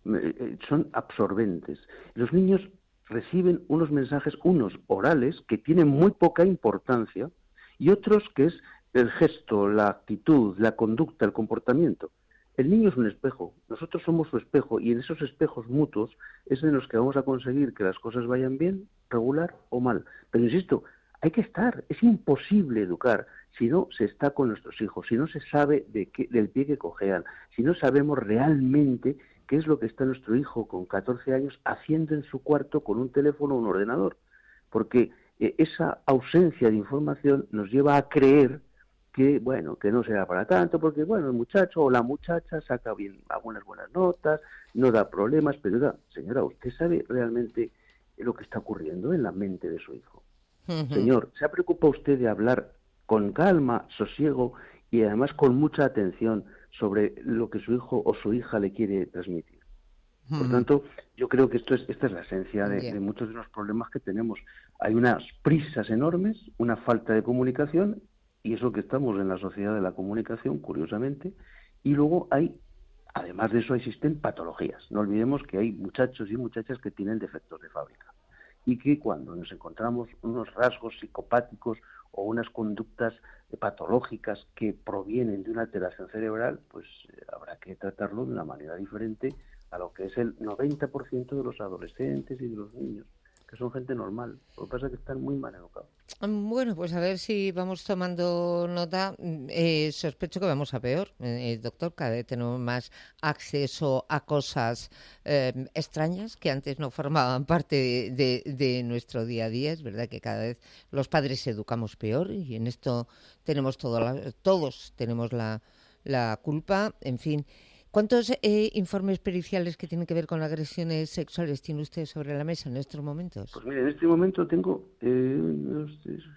son absorbentes. Los niños reciben unos mensajes, unos orales, que tienen muy poca importancia, y otros que es el gesto, la actitud, la conducta, el comportamiento. El niño es un espejo, nosotros somos su espejo, y en esos espejos mutuos es en los que vamos a conseguir que las cosas vayan bien, regular o mal. Pero insisto, hay que estar, es imposible educar si no se está con nuestros hijos, si no se sabe de qué, del pie que cojean, si no sabemos realmente qué es lo que está nuestro hijo con catorce años haciendo en su cuarto con un teléfono o un ordenador. Porque eh, esa ausencia de información nos lleva a creer que, bueno, que no será para tanto, porque, bueno, el muchacho o la muchacha saca bien algunas buenas notas, no da problemas, pero, da, señora, ¿usted sabe realmente lo que está ocurriendo en la mente de su hijo? Uh-huh. Señor, ¿se ha preocupado usted de hablar con calma, sosiego y además con mucha atención sobre lo que su hijo o su hija le quiere transmitir? Por mm. tanto, yo creo que esto es, esta es la esencia de, de muchos de los problemas que tenemos. Hay unas prisas enormes, una falta de comunicación, y eso que estamos en la sociedad de la comunicación, curiosamente, y luego hay, además de eso, existen patologías. No olvidemos que hay muchachos y muchachas que tienen defectos de fábrica, y que cuando nos encontramos unos rasgos psicopáticos o unas conductas patológicas que provienen de una alteración cerebral, pues eh, habrá que tratarlo de una manera diferente a lo que es el noventa por ciento de los adolescentes y de los niños, que son gente normal. Lo que pasa es que están muy mal educados. Bueno, pues a ver si vamos tomando nota. Eh, sospecho que vamos a peor, eh, doctor. Cada vez tenemos más acceso a cosas eh, extrañas que antes no formaban parte de, de, de nuestro día a día. Es verdad que cada vez los padres educamos peor, y en esto tenemos todo la, todos tenemos la, la culpa. En fin, ¿cuántos eh, informes periciales que tienen que ver con agresiones sexuales tiene usted sobre la mesa en estos momentos? Pues mire, en este momento tengo eh, unos,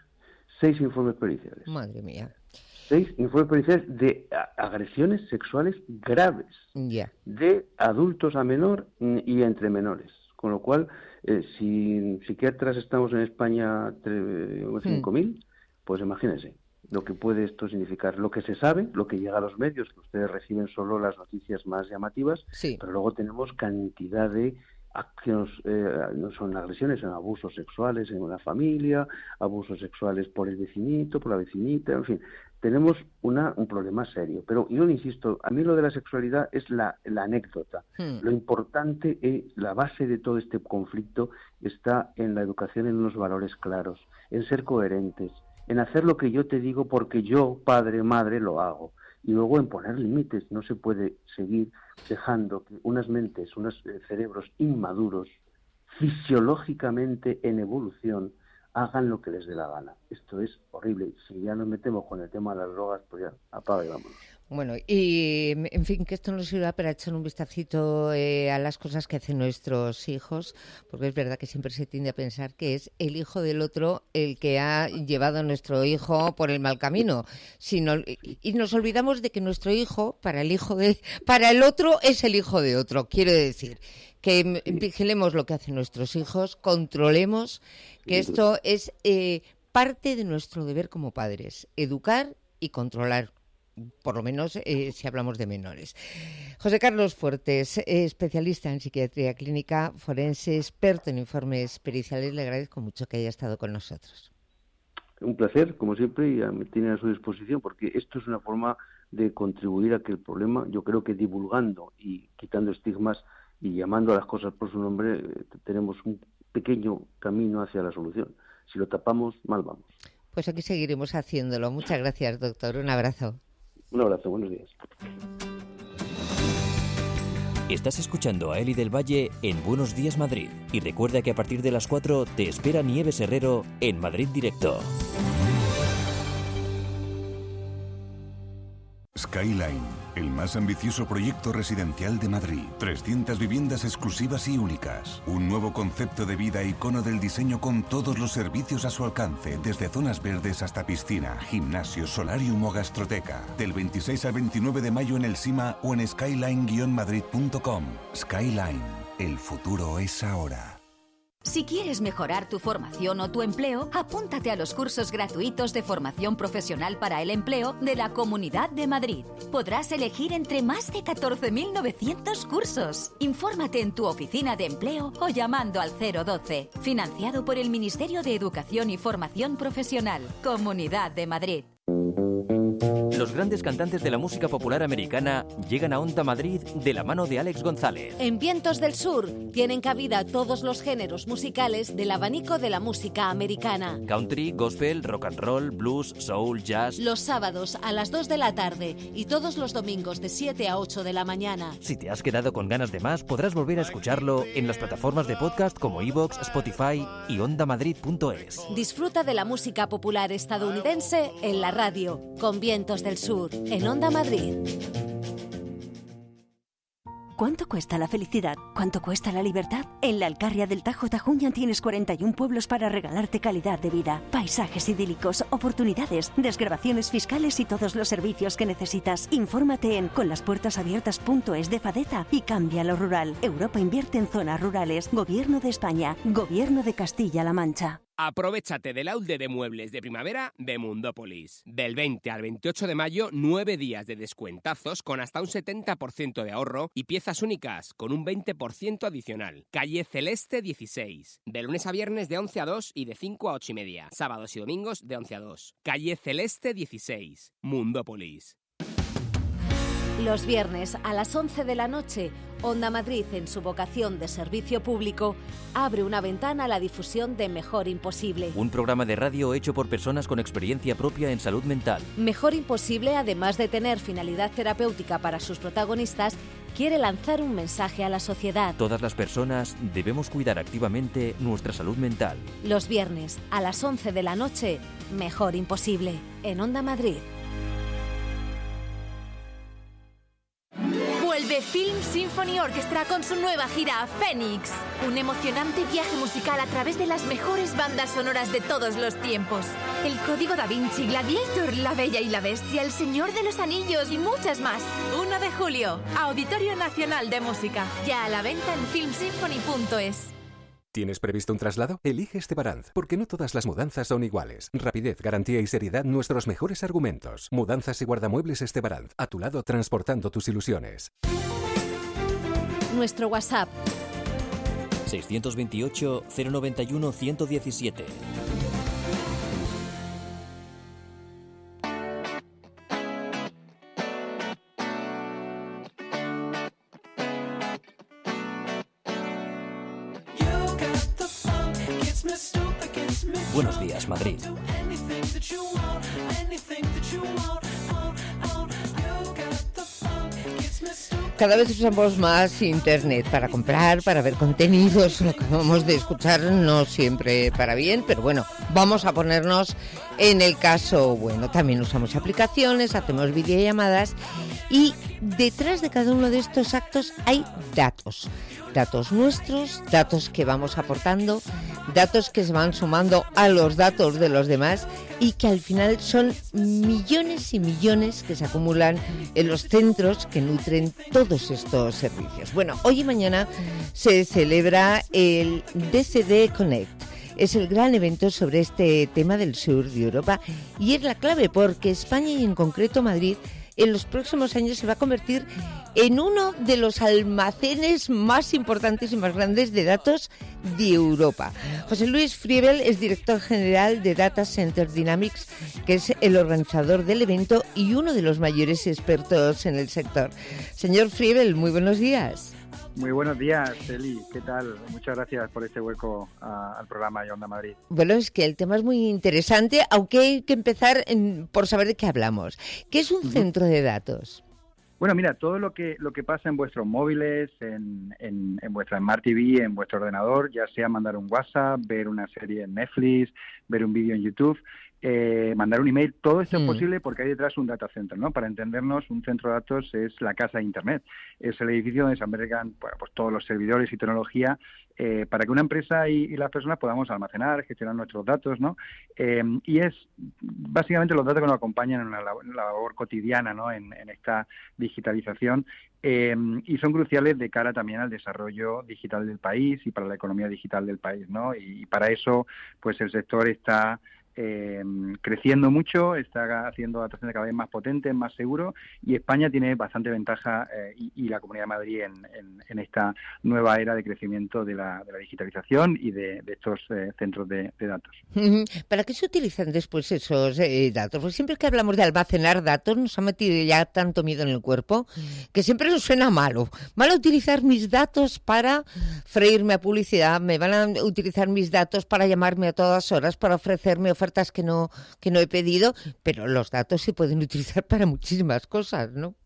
seis informes periciales. Madre mía. Seis informes periciales de agresiones sexuales graves. Ya. De adultos a menor y entre menores. Con lo cual, eh, si psiquiatras estamos en España cinco mil, mm. pues imagínense lo que puede esto significar. Lo que se sabe, lo que llega a los medios, que ustedes reciben solo las noticias más llamativas, sí. pero luego tenemos cantidad de acciones, eh, no son agresiones, son abusos sexuales en una familia, abusos sexuales por el vecinito, por la vecinita, en fin, tenemos una, un problema serio. Pero yo insisto, a mí lo de la sexualidad es la, la anécdota. Hmm. Lo importante, es, la base de todo este conflicto está en la educación, en unos valores claros, en ser coherentes, en hacer lo que yo te digo porque yo, padre, madre, lo hago. Y luego en poner límites. No se puede seguir dejando que unas mentes, unos cerebros inmaduros, fisiológicamente en evolución, hagan lo que les dé la gana. Esto es horrible. Si ya nos metemos con el tema de las drogas, pues ya, apaga y vámonos. Bueno, y en fin, que esto nos sirva para echar un vistacito eh, a las cosas que hacen nuestros hijos, porque es verdad que siempre se tiende a pensar que es el hijo del otro el que ha llevado a nuestro hijo por el mal camino. Sino, y nos olvidamos de que nuestro hijo, para el hijo de, para el otro, es el hijo de otro. Quiero decir, que vigilemos lo que hacen nuestros hijos, controlemos, que esto es eh, parte de nuestro deber como padres, educar y controlar. Por lo menos eh, si hablamos de menores. José Carlos Fuertes, eh, especialista en psiquiatría clínica forense, experto en informes periciales, le agradezco mucho que haya estado con nosotros. Un placer, como siempre, y me tiene a su disposición, porque esto es una forma de contribuir a que el problema, yo creo que divulgando y quitando estigmas y llamando a las cosas por su nombre, eh, tenemos un pequeño camino hacia la solución. Si lo tapamos, mal vamos. Pues aquí seguiremos haciéndolo. Muchas gracias, doctor. Un abrazo. Un abrazo, buenos días. Estás escuchando a Eli del Valle en Buenos Días Madrid. Y recuerda que a partir de las cuatro te espera Nieves Herrero en Madrid Directo. Skyline, el más ambicioso proyecto residencial de Madrid. trescientas viviendas exclusivas y únicas. Un nuevo concepto de vida icono del diseño con todos los servicios a su alcance, desde zonas verdes hasta piscina, gimnasio, solarium o gastroteca. Del veintiséis al veintinueve de mayo en el SIMA o en skyline guion madrid punto com. Skyline, el futuro es ahora. Si quieres mejorar tu formación o tu empleo, apúntate a los cursos gratuitos de formación profesional para el empleo de la Comunidad de Madrid. Podrás elegir entre más de catorce mil novecientos cursos. Infórmate en tu oficina de empleo o llamando al cero doce. Financiado por el Ministerio de Educación y Formación Profesional. Comunidad de Madrid. Los grandes cantantes de la música popular americana llegan a Onda Madrid de la mano de Alex González. En Vientos del Sur tienen cabida todos los géneros musicales del abanico de la música americana. Country, gospel, rock and roll, blues, soul, jazz. Los sábados a las dos de la tarde y todos los domingos de siete a ocho de la mañana. Si te has quedado con ganas de más, podrás volver a escucharlo en las plataformas de podcast como iVoox, Spotify y onda madrid punto es. Disfruta de la música popular estadounidense en la radio, con Vientos del Sur, en Onda Madrid. ¿Cuánto cuesta la felicidad? ¿Cuánto cuesta la libertad? En la Alcarria del Tajo Tajuña tienes cuarenta y un pueblos para regalarte calidad de vida, paisajes idílicos, oportunidades, desgravaciones fiscales y todos los servicios que necesitas. Infórmate en conlaspuertasabiertas punto es de Fadeta y cambia lo rural. Europa invierte en zonas rurales. Gobierno de España. Gobierno de Castilla-La Mancha. Aprovechate del outlet de muebles de primavera de Mundópolis. Del veinte al veintiocho de mayo, nueve días de descuentazos con hasta un setenta por ciento de ahorro y piezas únicas con un veinte por ciento adicional. Calle Celeste dieciséis. De lunes a viernes de once a dos y de cinco a ocho y media. Sábados y domingos de once a dos. Calle Celeste dieciséis. Mundópolis. Los viernes a las once de la noche, Onda Madrid, en su vocación de servicio público, abre una ventana a la difusión de Mejor Imposible. Un programa de radio hecho por personas con experiencia propia en salud mental. Mejor Imposible, además de tener finalidad terapéutica para sus protagonistas, quiere lanzar un mensaje a la sociedad. Todas las personas debemos cuidar activamente nuestra salud mental. Los viernes a las once de la noche, Mejor Imposible, en Onda Madrid. Vuelve Film Symphony Orchestra con su nueva gira Phoenix. Un emocionante viaje musical a través de las mejores bandas sonoras de todos los tiempos. El Código Da Vinci, Gladiator, La Bella y la Bestia, El Señor de los Anillos y muchas más. uno de julio, Auditorio Nacional de Música. Ya a la venta en film symphony punto es. ¿Tienes previsto un traslado? Elige Estebaranz, porque no todas las mudanzas son iguales. Rapidez, garantía y seriedad, nuestros mejores argumentos. Mudanzas y guardamuebles Estebaranz, a tu lado transportando tus ilusiones. Nuestro WhatsApp seiscientos veintiocho, cero noventa y uno, ciento diecisiete. Buenos días, Madrid. Cada vez usamos más Internet para comprar, para ver contenidos, lo que acabamos de escuchar, no siempre para bien, pero bueno, vamos a ponernos en el caso bueno. También usamos aplicaciones, hacemos videollamadas y detrás de cada uno de estos actos hay datos. Datos nuestros, datos que vamos aportando, datos que se van sumando a los datos de los demás y que al final son millones y millones que se acumulan en los centros que nutren todos estos servicios. Bueno, hoy y mañana se celebra el D C D Connect. Es el gran evento sobre este tema del sur de Europa y es la clave porque España y en concreto Madrid en los próximos años se va a convertir en uno de los almacenes más importantes y más grandes de datos de Europa. José Luis Friebel es director general de Data Center Dynamics, que es el organizador del evento y uno de los mayores expertos en el sector. Señor Friebel, muy buenos días. Muy buenos días, Eli. ¿Qué tal? Muchas gracias por este hueco a, al programa de Onda Madrid. Bueno, es que el tema es muy interesante, aunque hay que empezar en, por saber de qué hablamos. ¿Qué es un uh-huh. centro de datos? Bueno, mira, todo lo que lo que pasa en vuestros móviles, en, en, en vuestra Smart T V, en vuestro ordenador, ya sea mandar un WhatsApp, ver una serie en Netflix, ver un vídeo en YouTube, eh, mandar un email, todo esto mm. es posible porque hay detrás un data center, ¿no? Para entendernos, un centro de datos es la casa de Internet, es el edificio donde se albergan bueno, pues todos los servidores y tecnología eh, para que una empresa y, y las personas podamos almacenar, gestionar nuestros datos, ¿no? Eh, y es básicamente los datos que nos acompañan en una labor, en la labor cotidiana, ¿no? En, en esta digitalización eh, y son cruciales de cara también al desarrollo digital del país y para la economía digital del país, ¿no? Y, y para eso, pues el sector está Eh, creciendo mucho, está haciendo data center cada vez más potente, más seguro y España tiene bastante ventaja eh, y, y la Comunidad de Madrid en, en, en esta nueva era de crecimiento de la, de la digitalización y de, de estos eh, centros de, de datos. ¿Para qué se utilizan después esos eh, datos? Porque siempre que hablamos de almacenar datos nos ha metido ya tanto miedo en el cuerpo que siempre nos suena malo. ¿Van a utilizar mis datos para freírme a publicidad? ¿Me van a utilizar mis datos para llamarme a todas horas, para ofrecerme ofertas que no que no he pedido? Pero los datos se pueden utilizar para muchísimas cosas, ¿no?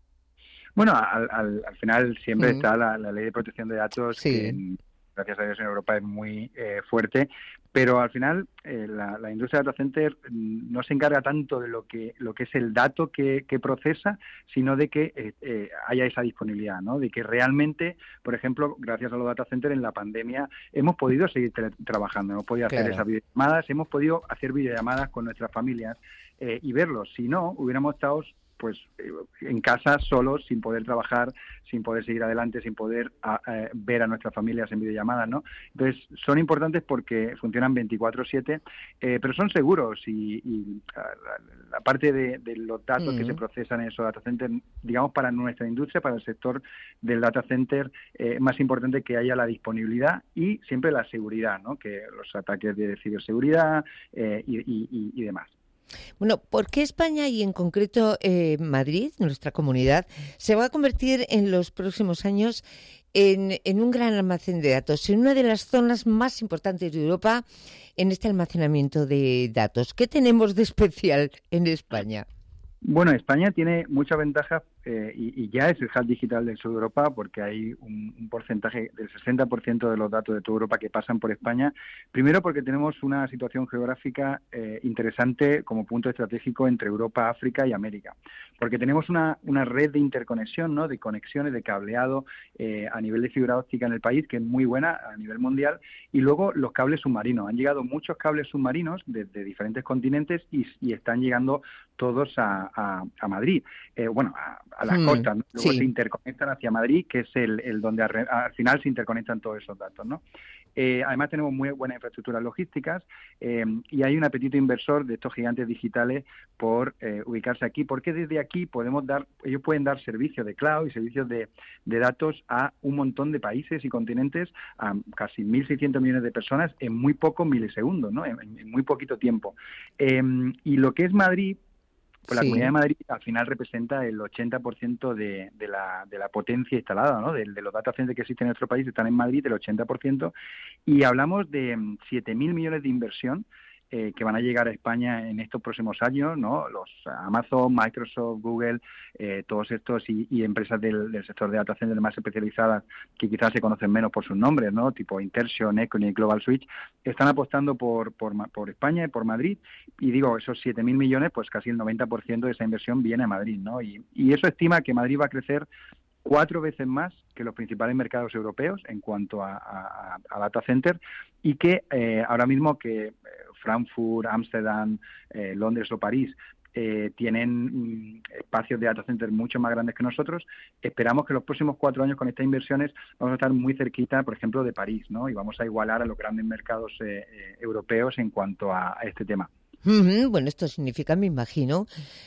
Bueno, al, al, al final siempre mm. está la, la ley de protección de datos, sí. que en, gracias a Dios en Europa es muy eh, fuerte, pero al final eh, la, la industria de data center no se encarga tanto de lo que lo que es el dato que, que procesa, sino de que eh, eh, haya esa disponibilidad, ¿no? De que realmente, por ejemplo, gracias a los data centers en la pandemia hemos podido seguir trabajando, hemos podido hacer claro. esas videollamadas, hemos podido hacer videollamadas con nuestras familias eh, y verlos. Si no, hubiéramos estado pues en casa solos, sin poder trabajar, sin poder seguir adelante, sin poder a, a, ver a nuestras familias en videollamadas, ¿no? Entonces, son importantes porque funcionan veinticuatro siete, eh, pero son seguros y, y la, la parte de, de los datos mm. que se procesan en esos data centers, digamos, para nuestra industria, para el sector del data center, es eh, más importante que haya la disponibilidad y siempre la seguridad, ¿no? Que los ataques de ciberseguridad eh, y, y, y demás. Bueno, ¿por qué España y en concreto eh, Madrid, nuestra comunidad, se va a convertir en los próximos años en, en un gran almacén de datos, en una de las zonas más importantes de Europa en este almacenamiento de datos? ¿Qué tenemos de especial en España? Bueno, España tiene muchas ventajas eh, y, y ya es el hub digital del sur de Europa porque hay un, un porcentaje del sesenta por ciento de los datos de toda Europa que pasan por España. Primero porque tenemos una situación geográfica eh, interesante como punto estratégico entre Europa, África y América. Porque tenemos una, una red de interconexión, ¿no? De conexiones, de cableado eh, a nivel de fibra óptica en el país que es muy buena a nivel mundial. Y luego los cables submarinos. Han llegado muchos cables submarinos desde diferentes continentes y, y están llegando todos a, a, a Madrid. Eh, bueno, a, a las mm, costas, ¿no? Luego sí. se interconectan hacia Madrid, que es el, el donde al, al final se interconectan todos esos datos, ¿no? Eh, además tenemos muy buenas infraestructuras logísticas eh, y hay un apetito inversor de estos gigantes digitales por eh, ubicarse aquí, porque desde aquí podemos dar, ellos pueden dar servicios de cloud y servicios de, de datos a un montón de países y continentes, a casi mil seiscientos millones de personas en muy pocos milisegundos, ¿no? En, en muy poquito tiempo. Eh, y lo que es Madrid, pues la sí. Comunidad de Madrid al final representa el ochenta por ciento de, de, la, de la potencia instalada, ¿no? De, de los data centers que existen en nuestro país están en Madrid, el ochenta por ciento, y hablamos de siete mil millones de inversión eh, que van a llegar a España en estos próximos años, ¿no? Los Amazon, Microsoft, Google, eh, todos estos y, y empresas del, del sector de data centers más especializadas que quizás se conocen menos por sus nombres, ¿no? Tipo Interxion, Equinix, Global Switch, están apostando por, por, por España y por Madrid. Y digo, esos siete mil millones, pues casi el noventa por ciento de esa inversión viene a Madrid, ¿no? Y, y eso estima que Madrid va a crecer cuatro veces más que los principales mercados europeos en cuanto a, a, a data center, y que eh, ahora mismo que eh, Frankfurt, Ámsterdam, eh, Londres o París eh, tienen mm, espacios de data center mucho más grandes que nosotros, esperamos que los próximos cuatro años con estas inversiones vamos a estar muy cerquita, por ejemplo, de París, ¿no? Y vamos a igualar a los grandes mercados eh, eh, europeos en cuanto a, a este tema. Uh-huh. Bueno, esto significa, me imagino,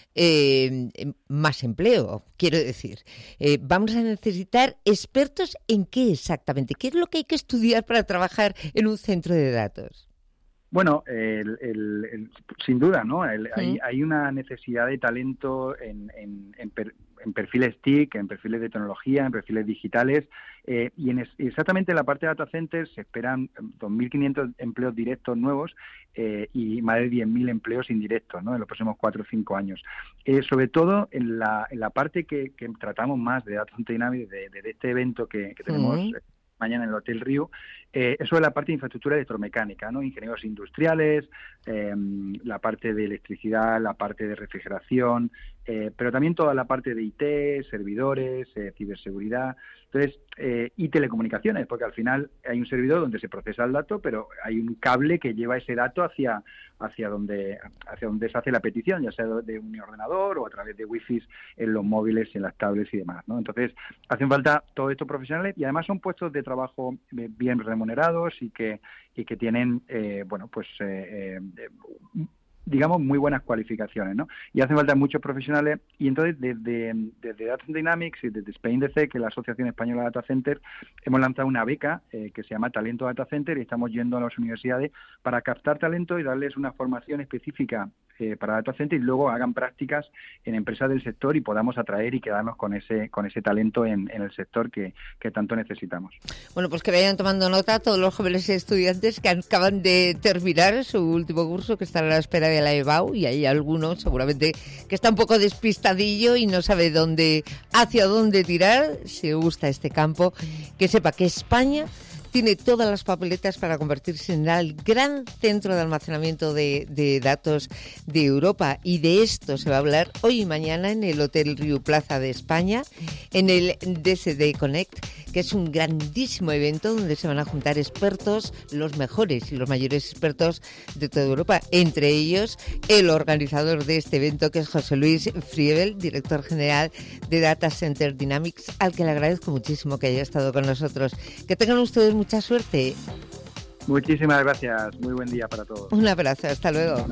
eh, más empleo, quiero decir. Eh, vamos a necesitar expertos en qué exactamente. ¿Qué es lo que hay que estudiar para trabajar en un centro de datos? Bueno, el, el, el, sin duda, ¿no? El, sí. hay, hay una necesidad de talento en, en, en, per, en perfiles T I C, en perfiles de tecnología, en perfiles digitales, eh, y en es, exactamente en la parte de data centers se esperan dos mil quinientos empleos directos nuevos eh, y más de diez mil empleos indirectos, ¿no? En los próximos cuatro o cinco años. Eh, sobre todo en la, en la parte que, que tratamos más de Data Center Dynamics, de, de, de este evento que, que tenemos sí. mañana en el Hotel Río, eh, eso es la parte de infraestructura electromecánica, ¿no? Ingenieros industriales, eh, la parte de electricidad, la parte de refrigeración, eh, pero también toda la parte de I T, servidores, eh, ciberseguridad, entonces eh, y telecomunicaciones, porque al final hay un servidor donde se procesa el dato, pero hay un cable que lleva ese dato hacia hacia donde hacia donde se hace la petición, ya sea de un ordenador o a través de wifi en los móviles, en las tablets y demás, ¿no? Entonces hacen falta todos estos profesionales y además son puestos de trabajo bien remunerados y que y que tienen eh, bueno pues eh, eh, digamos, muy buenas cualificaciones, ¿no? Y hacen falta muchos profesionales, y entonces desde, desde Data Dynamics y desde Spain D C, que es la Asociación Española de Data Center, hemos lanzado una beca eh, que se llama Talento Data Center, y estamos yendo a las universidades para captar talento y darles una formación específica eh, para Data Center, y luego hagan prácticas en empresas del sector y podamos atraer y quedarnos con ese con ese talento en, en el sector que, que tanto necesitamos. Bueno, pues que vayan tomando nota todos los jóvenes estudiantes que acaban de terminar su último curso, que están a la espera de la E B A U, y hay algunos seguramente que está un poco despistadillo y no sabe dónde, hacia dónde tirar. Si gusta este campo, que sepa que España tiene todas las papeletas para convertirse en el gran centro de almacenamiento de, de datos de Europa, y de esto se va a hablar hoy y mañana en el Hotel Riu Plaza de España, en el D S D Connect, que es un grandísimo evento donde se van a juntar expertos, los mejores y los mayores expertos de toda Europa, entre ellos el organizador de este evento, que es José Luis Friebel, director general de Data Center Dynamics, al que le agradezco muchísimo que haya estado con nosotros. Que tengan ustedes mucha suerte. Muchísimas gracias, muy buen día para todos. Un abrazo, hasta luego.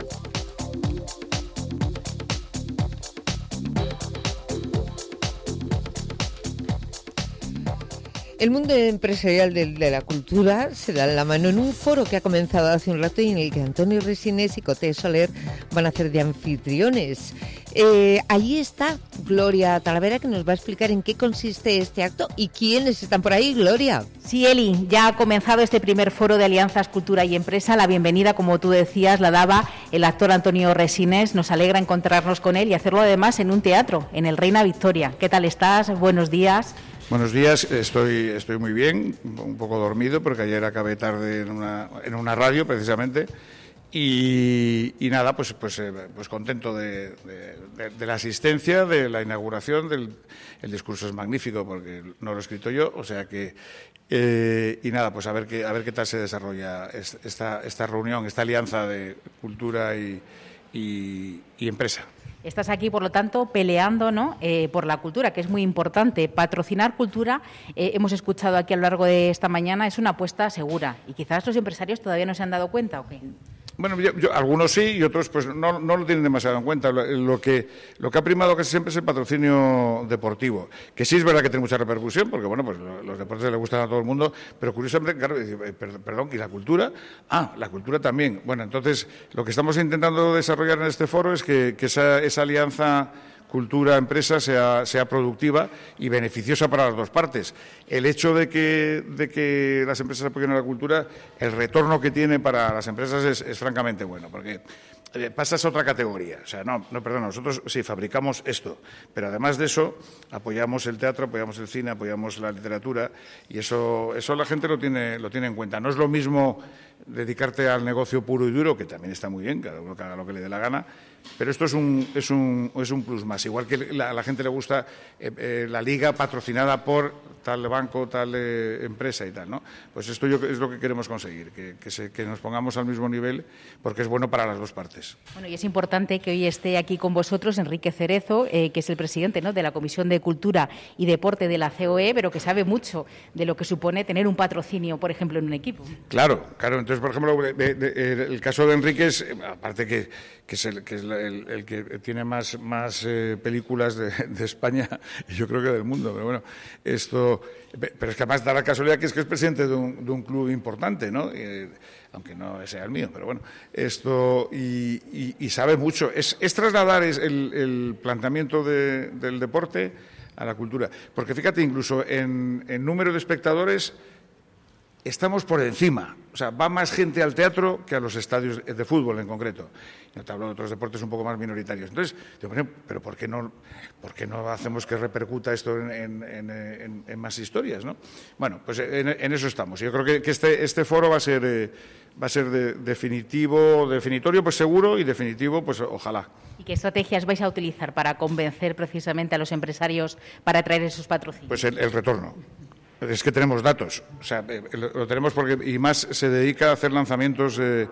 El mundo empresarial de, de la cultura se da la mano en un foro que ha comenzado hace un rato y en el que Antonio Resines y Coté Soler van a hacer de anfitriones. Eh, allí está Gloria Talavera, que nos va a explicar en qué consiste este acto y quiénes están por ahí. Gloria. Sí, Eli, ya ha comenzado este primer foro de Alianzas, Cultura y Empresa. La bienvenida, como tú decías, la daba el actor Antonio Resines. Nos alegra encontrarnos con él y hacerlo además en un teatro, en el Reina Victoria. ¿Qué tal estás? Buenos días. Buenos días, estoy estoy muy bien, un poco dormido porque ayer acabé tarde en una en una radio precisamente y, y nada, pues pues eh, pues contento de, de, de la asistencia, de la inauguración, del el discurso es magnífico porque no lo he escrito yo, o sea que eh, y nada, pues a ver qué a ver qué tal se desarrolla esta esta reunión, esta alianza de cultura y, y, y empresa. Estás aquí, por lo tanto, peleando, ¿no?, eh, por la cultura, que es muy importante. Patrocinar cultura, eh, hemos escuchado aquí a lo largo de esta mañana, es una apuesta segura. Y quizás los empresarios todavía no se han dado cuenta, ¿o qué? Bueno, yo, yo, algunos sí y otros pues no, no lo tienen demasiado en cuenta. Lo, lo, que, lo que ha primado casi siempre es el patrocinio deportivo, que sí es verdad que tiene mucha repercusión, porque bueno, pues lo, los deportes le gustan a todo el mundo, pero curiosamente, claro, perdón, ¿y la cultura? Ah, la cultura también. Bueno, entonces, lo que estamos intentando desarrollar en este foro es que, que esa, esa alianza cultura-empresa sea, sea productiva y beneficiosa para las dos partes. El hecho de que, de que las empresas apoyen a la cultura, el retorno que tiene para las empresas es, es francamente bueno, porque eh, pasas a otra categoría. O sea, no, no, perdón, nosotros sí fabricamos esto, pero además de eso apoyamos el teatro, apoyamos el cine, apoyamos la literatura y eso, eso la gente lo tiene, lo tiene en cuenta. No es lo mismo dedicarte al negocio puro y duro, que también está muy bien, cada uno que haga lo que le dé la gana, pero esto es un, es un, es un plus más. Igual que la, a la gente le gusta eh, eh, la liga patrocinada por tal banco, tal eh, empresa y tal, ¿no? Pues esto yo, es lo que queremos conseguir, que, que, se, que nos pongamos al mismo nivel, porque es bueno para las dos partes. Bueno, y es importante que hoy esté aquí con vosotros Enrique Cerezo, eh, que es el presidente, ¿no?, de la Comisión de Cultura y Deporte de la C O E, pero que sabe mucho de lo que supone tener un patrocinio, por ejemplo, en un equipo. Claro, claro. Entonces, por ejemplo, de, de, de, el caso de Enrique es, aparte que, que es, el, que, es el, el que tiene más, más eh, películas de, de España, y yo creo que del mundo, pero bueno, esto, pero es que además da la casualidad que es que es presidente de un, de un club importante, ¿no? Eh, aunque no sea el mío, pero bueno, esto, y, y, y sabe mucho. Es, es trasladar es el, el planteamiento de, del deporte a la cultura, porque fíjate, incluso en, en número de espectadores estamos por encima. O sea, va más gente al teatro que a los estadios de fútbol en concreto. No te hablo de otros deportes un poco más minoritarios. Entonces, digo, bueno, pero ¿por qué no, por qué no hacemos que repercuta esto en, en, en, en más historias, ¿no? Bueno, pues en, en eso estamos. Yo creo que, que este, este foro va a ser, eh, va a ser de, definitivo, definitorio, pues seguro, y definitivo, pues ojalá. ¿Y qué estrategias vais a utilizar para convencer precisamente a los empresarios para traer esos patrocinios? Pues el, el retorno. Es que tenemos datos, o sea, lo tenemos porque, y más se dedica a hacer lanzamientos eh,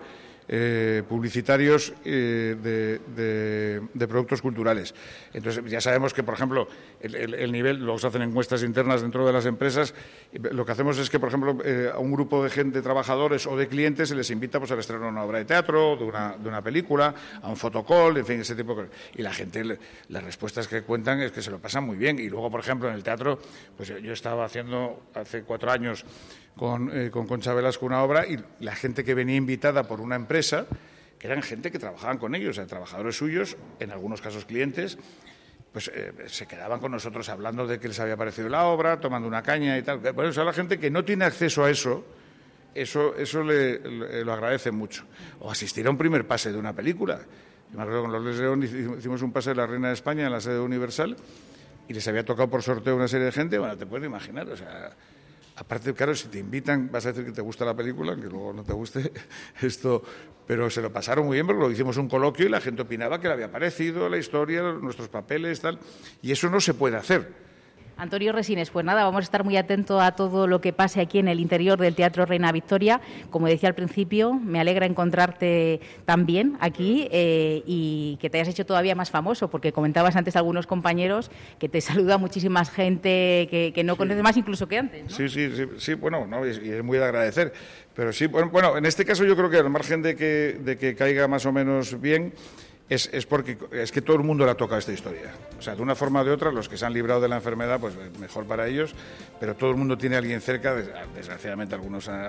eh, publicitarios eh, de, de, de productos culturales. Entonces, ya sabemos que, por ejemplo, el, el, el nivel, luego se hacen encuestas internas dentro de las empresas, lo que hacemos es que, por ejemplo, eh, a un grupo de gente, trabajadores o de clientes, se les invita pues, al estreno de una obra de teatro, de una, de una película, a un fotocall, en fin, ese tipo de cosas. Y la gente, las respuestas que cuentan es que se lo pasan muy bien. Y luego, por ejemplo, en el teatro, pues yo, yo estaba haciendo hace cuatro años con, eh, con Concha Velasco una obra, y la gente que venía invitada por una empresa, que eran gente que trabajaban con ellos, o sea, trabajadores suyos, en algunos casos clientes, pues eh, se quedaban con nosotros hablando de qué les había parecido la obra, tomando una caña y tal. Bueno, o sea, la gente que no tiene acceso a eso, eso, eso le, le, lo agradece mucho. O asistir a un primer pase de una película. Yo me acuerdo con Lourdes León hicimos un pase de la Reina de España en la sede Universal y les había tocado por sorteo una serie de gente, bueno, te puedes imaginar, o sea... Aparte, claro, si te invitan, vas a decir que te gusta la película, que luego no te guste esto, pero se lo pasaron muy bien porque lo hicimos un coloquio y la gente opinaba que le había parecido la historia, nuestros papeles, tal, y eso no se puede hacer. Antonio Resines, pues nada, vamos a estar muy atentos a todo lo que pase aquí en el interior del Teatro Reina Victoria. Como decía al principio, me alegra encontrarte también aquí eh, y que te hayas hecho todavía más famoso, porque comentabas antes a algunos compañeros que te saluda muchísima gente que, que no conoces más incluso que antes, ¿no? Sí, sí, sí, sí, bueno, no, y es muy de agradecer. Pero sí, bueno, bueno, en este caso yo creo que al margen de que, de que caiga más o menos bien... Es, es porque es que todo el mundo le ha tocado esta historia. O sea, de una forma o de otra, los que se han librado de la enfermedad, pues mejor para ellos, pero todo el mundo tiene a alguien cerca, desgraciadamente algunos han,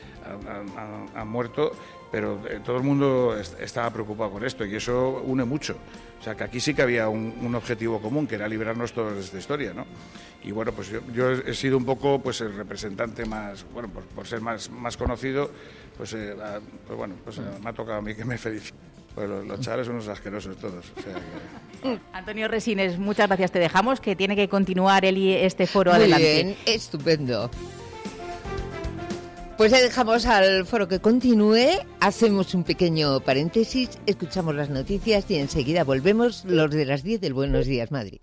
han, han, han muerto, pero todo el mundo estaba preocupado con esto y eso une mucho. O sea, que aquí sí que había un, un objetivo común, que era librarnos todos de esta historia, ¿no? Y bueno, pues yo, yo he sido un poco pues el representante más, bueno, por, por ser más, más conocido, pues, eh, pues bueno, pues eh, me ha tocado a mí que me felicite. Pues los, los chavales son unos asquerosos todos. O sea que... Antonio Resines, muchas gracias. Te dejamos, que tiene que continuar Eli este foro. Muy adelante. Bien, estupendo. Pues le dejamos al foro que continúe, hacemos un pequeño paréntesis, escuchamos las noticias y enseguida volvemos, los de las diez del Buenos Días Madrid.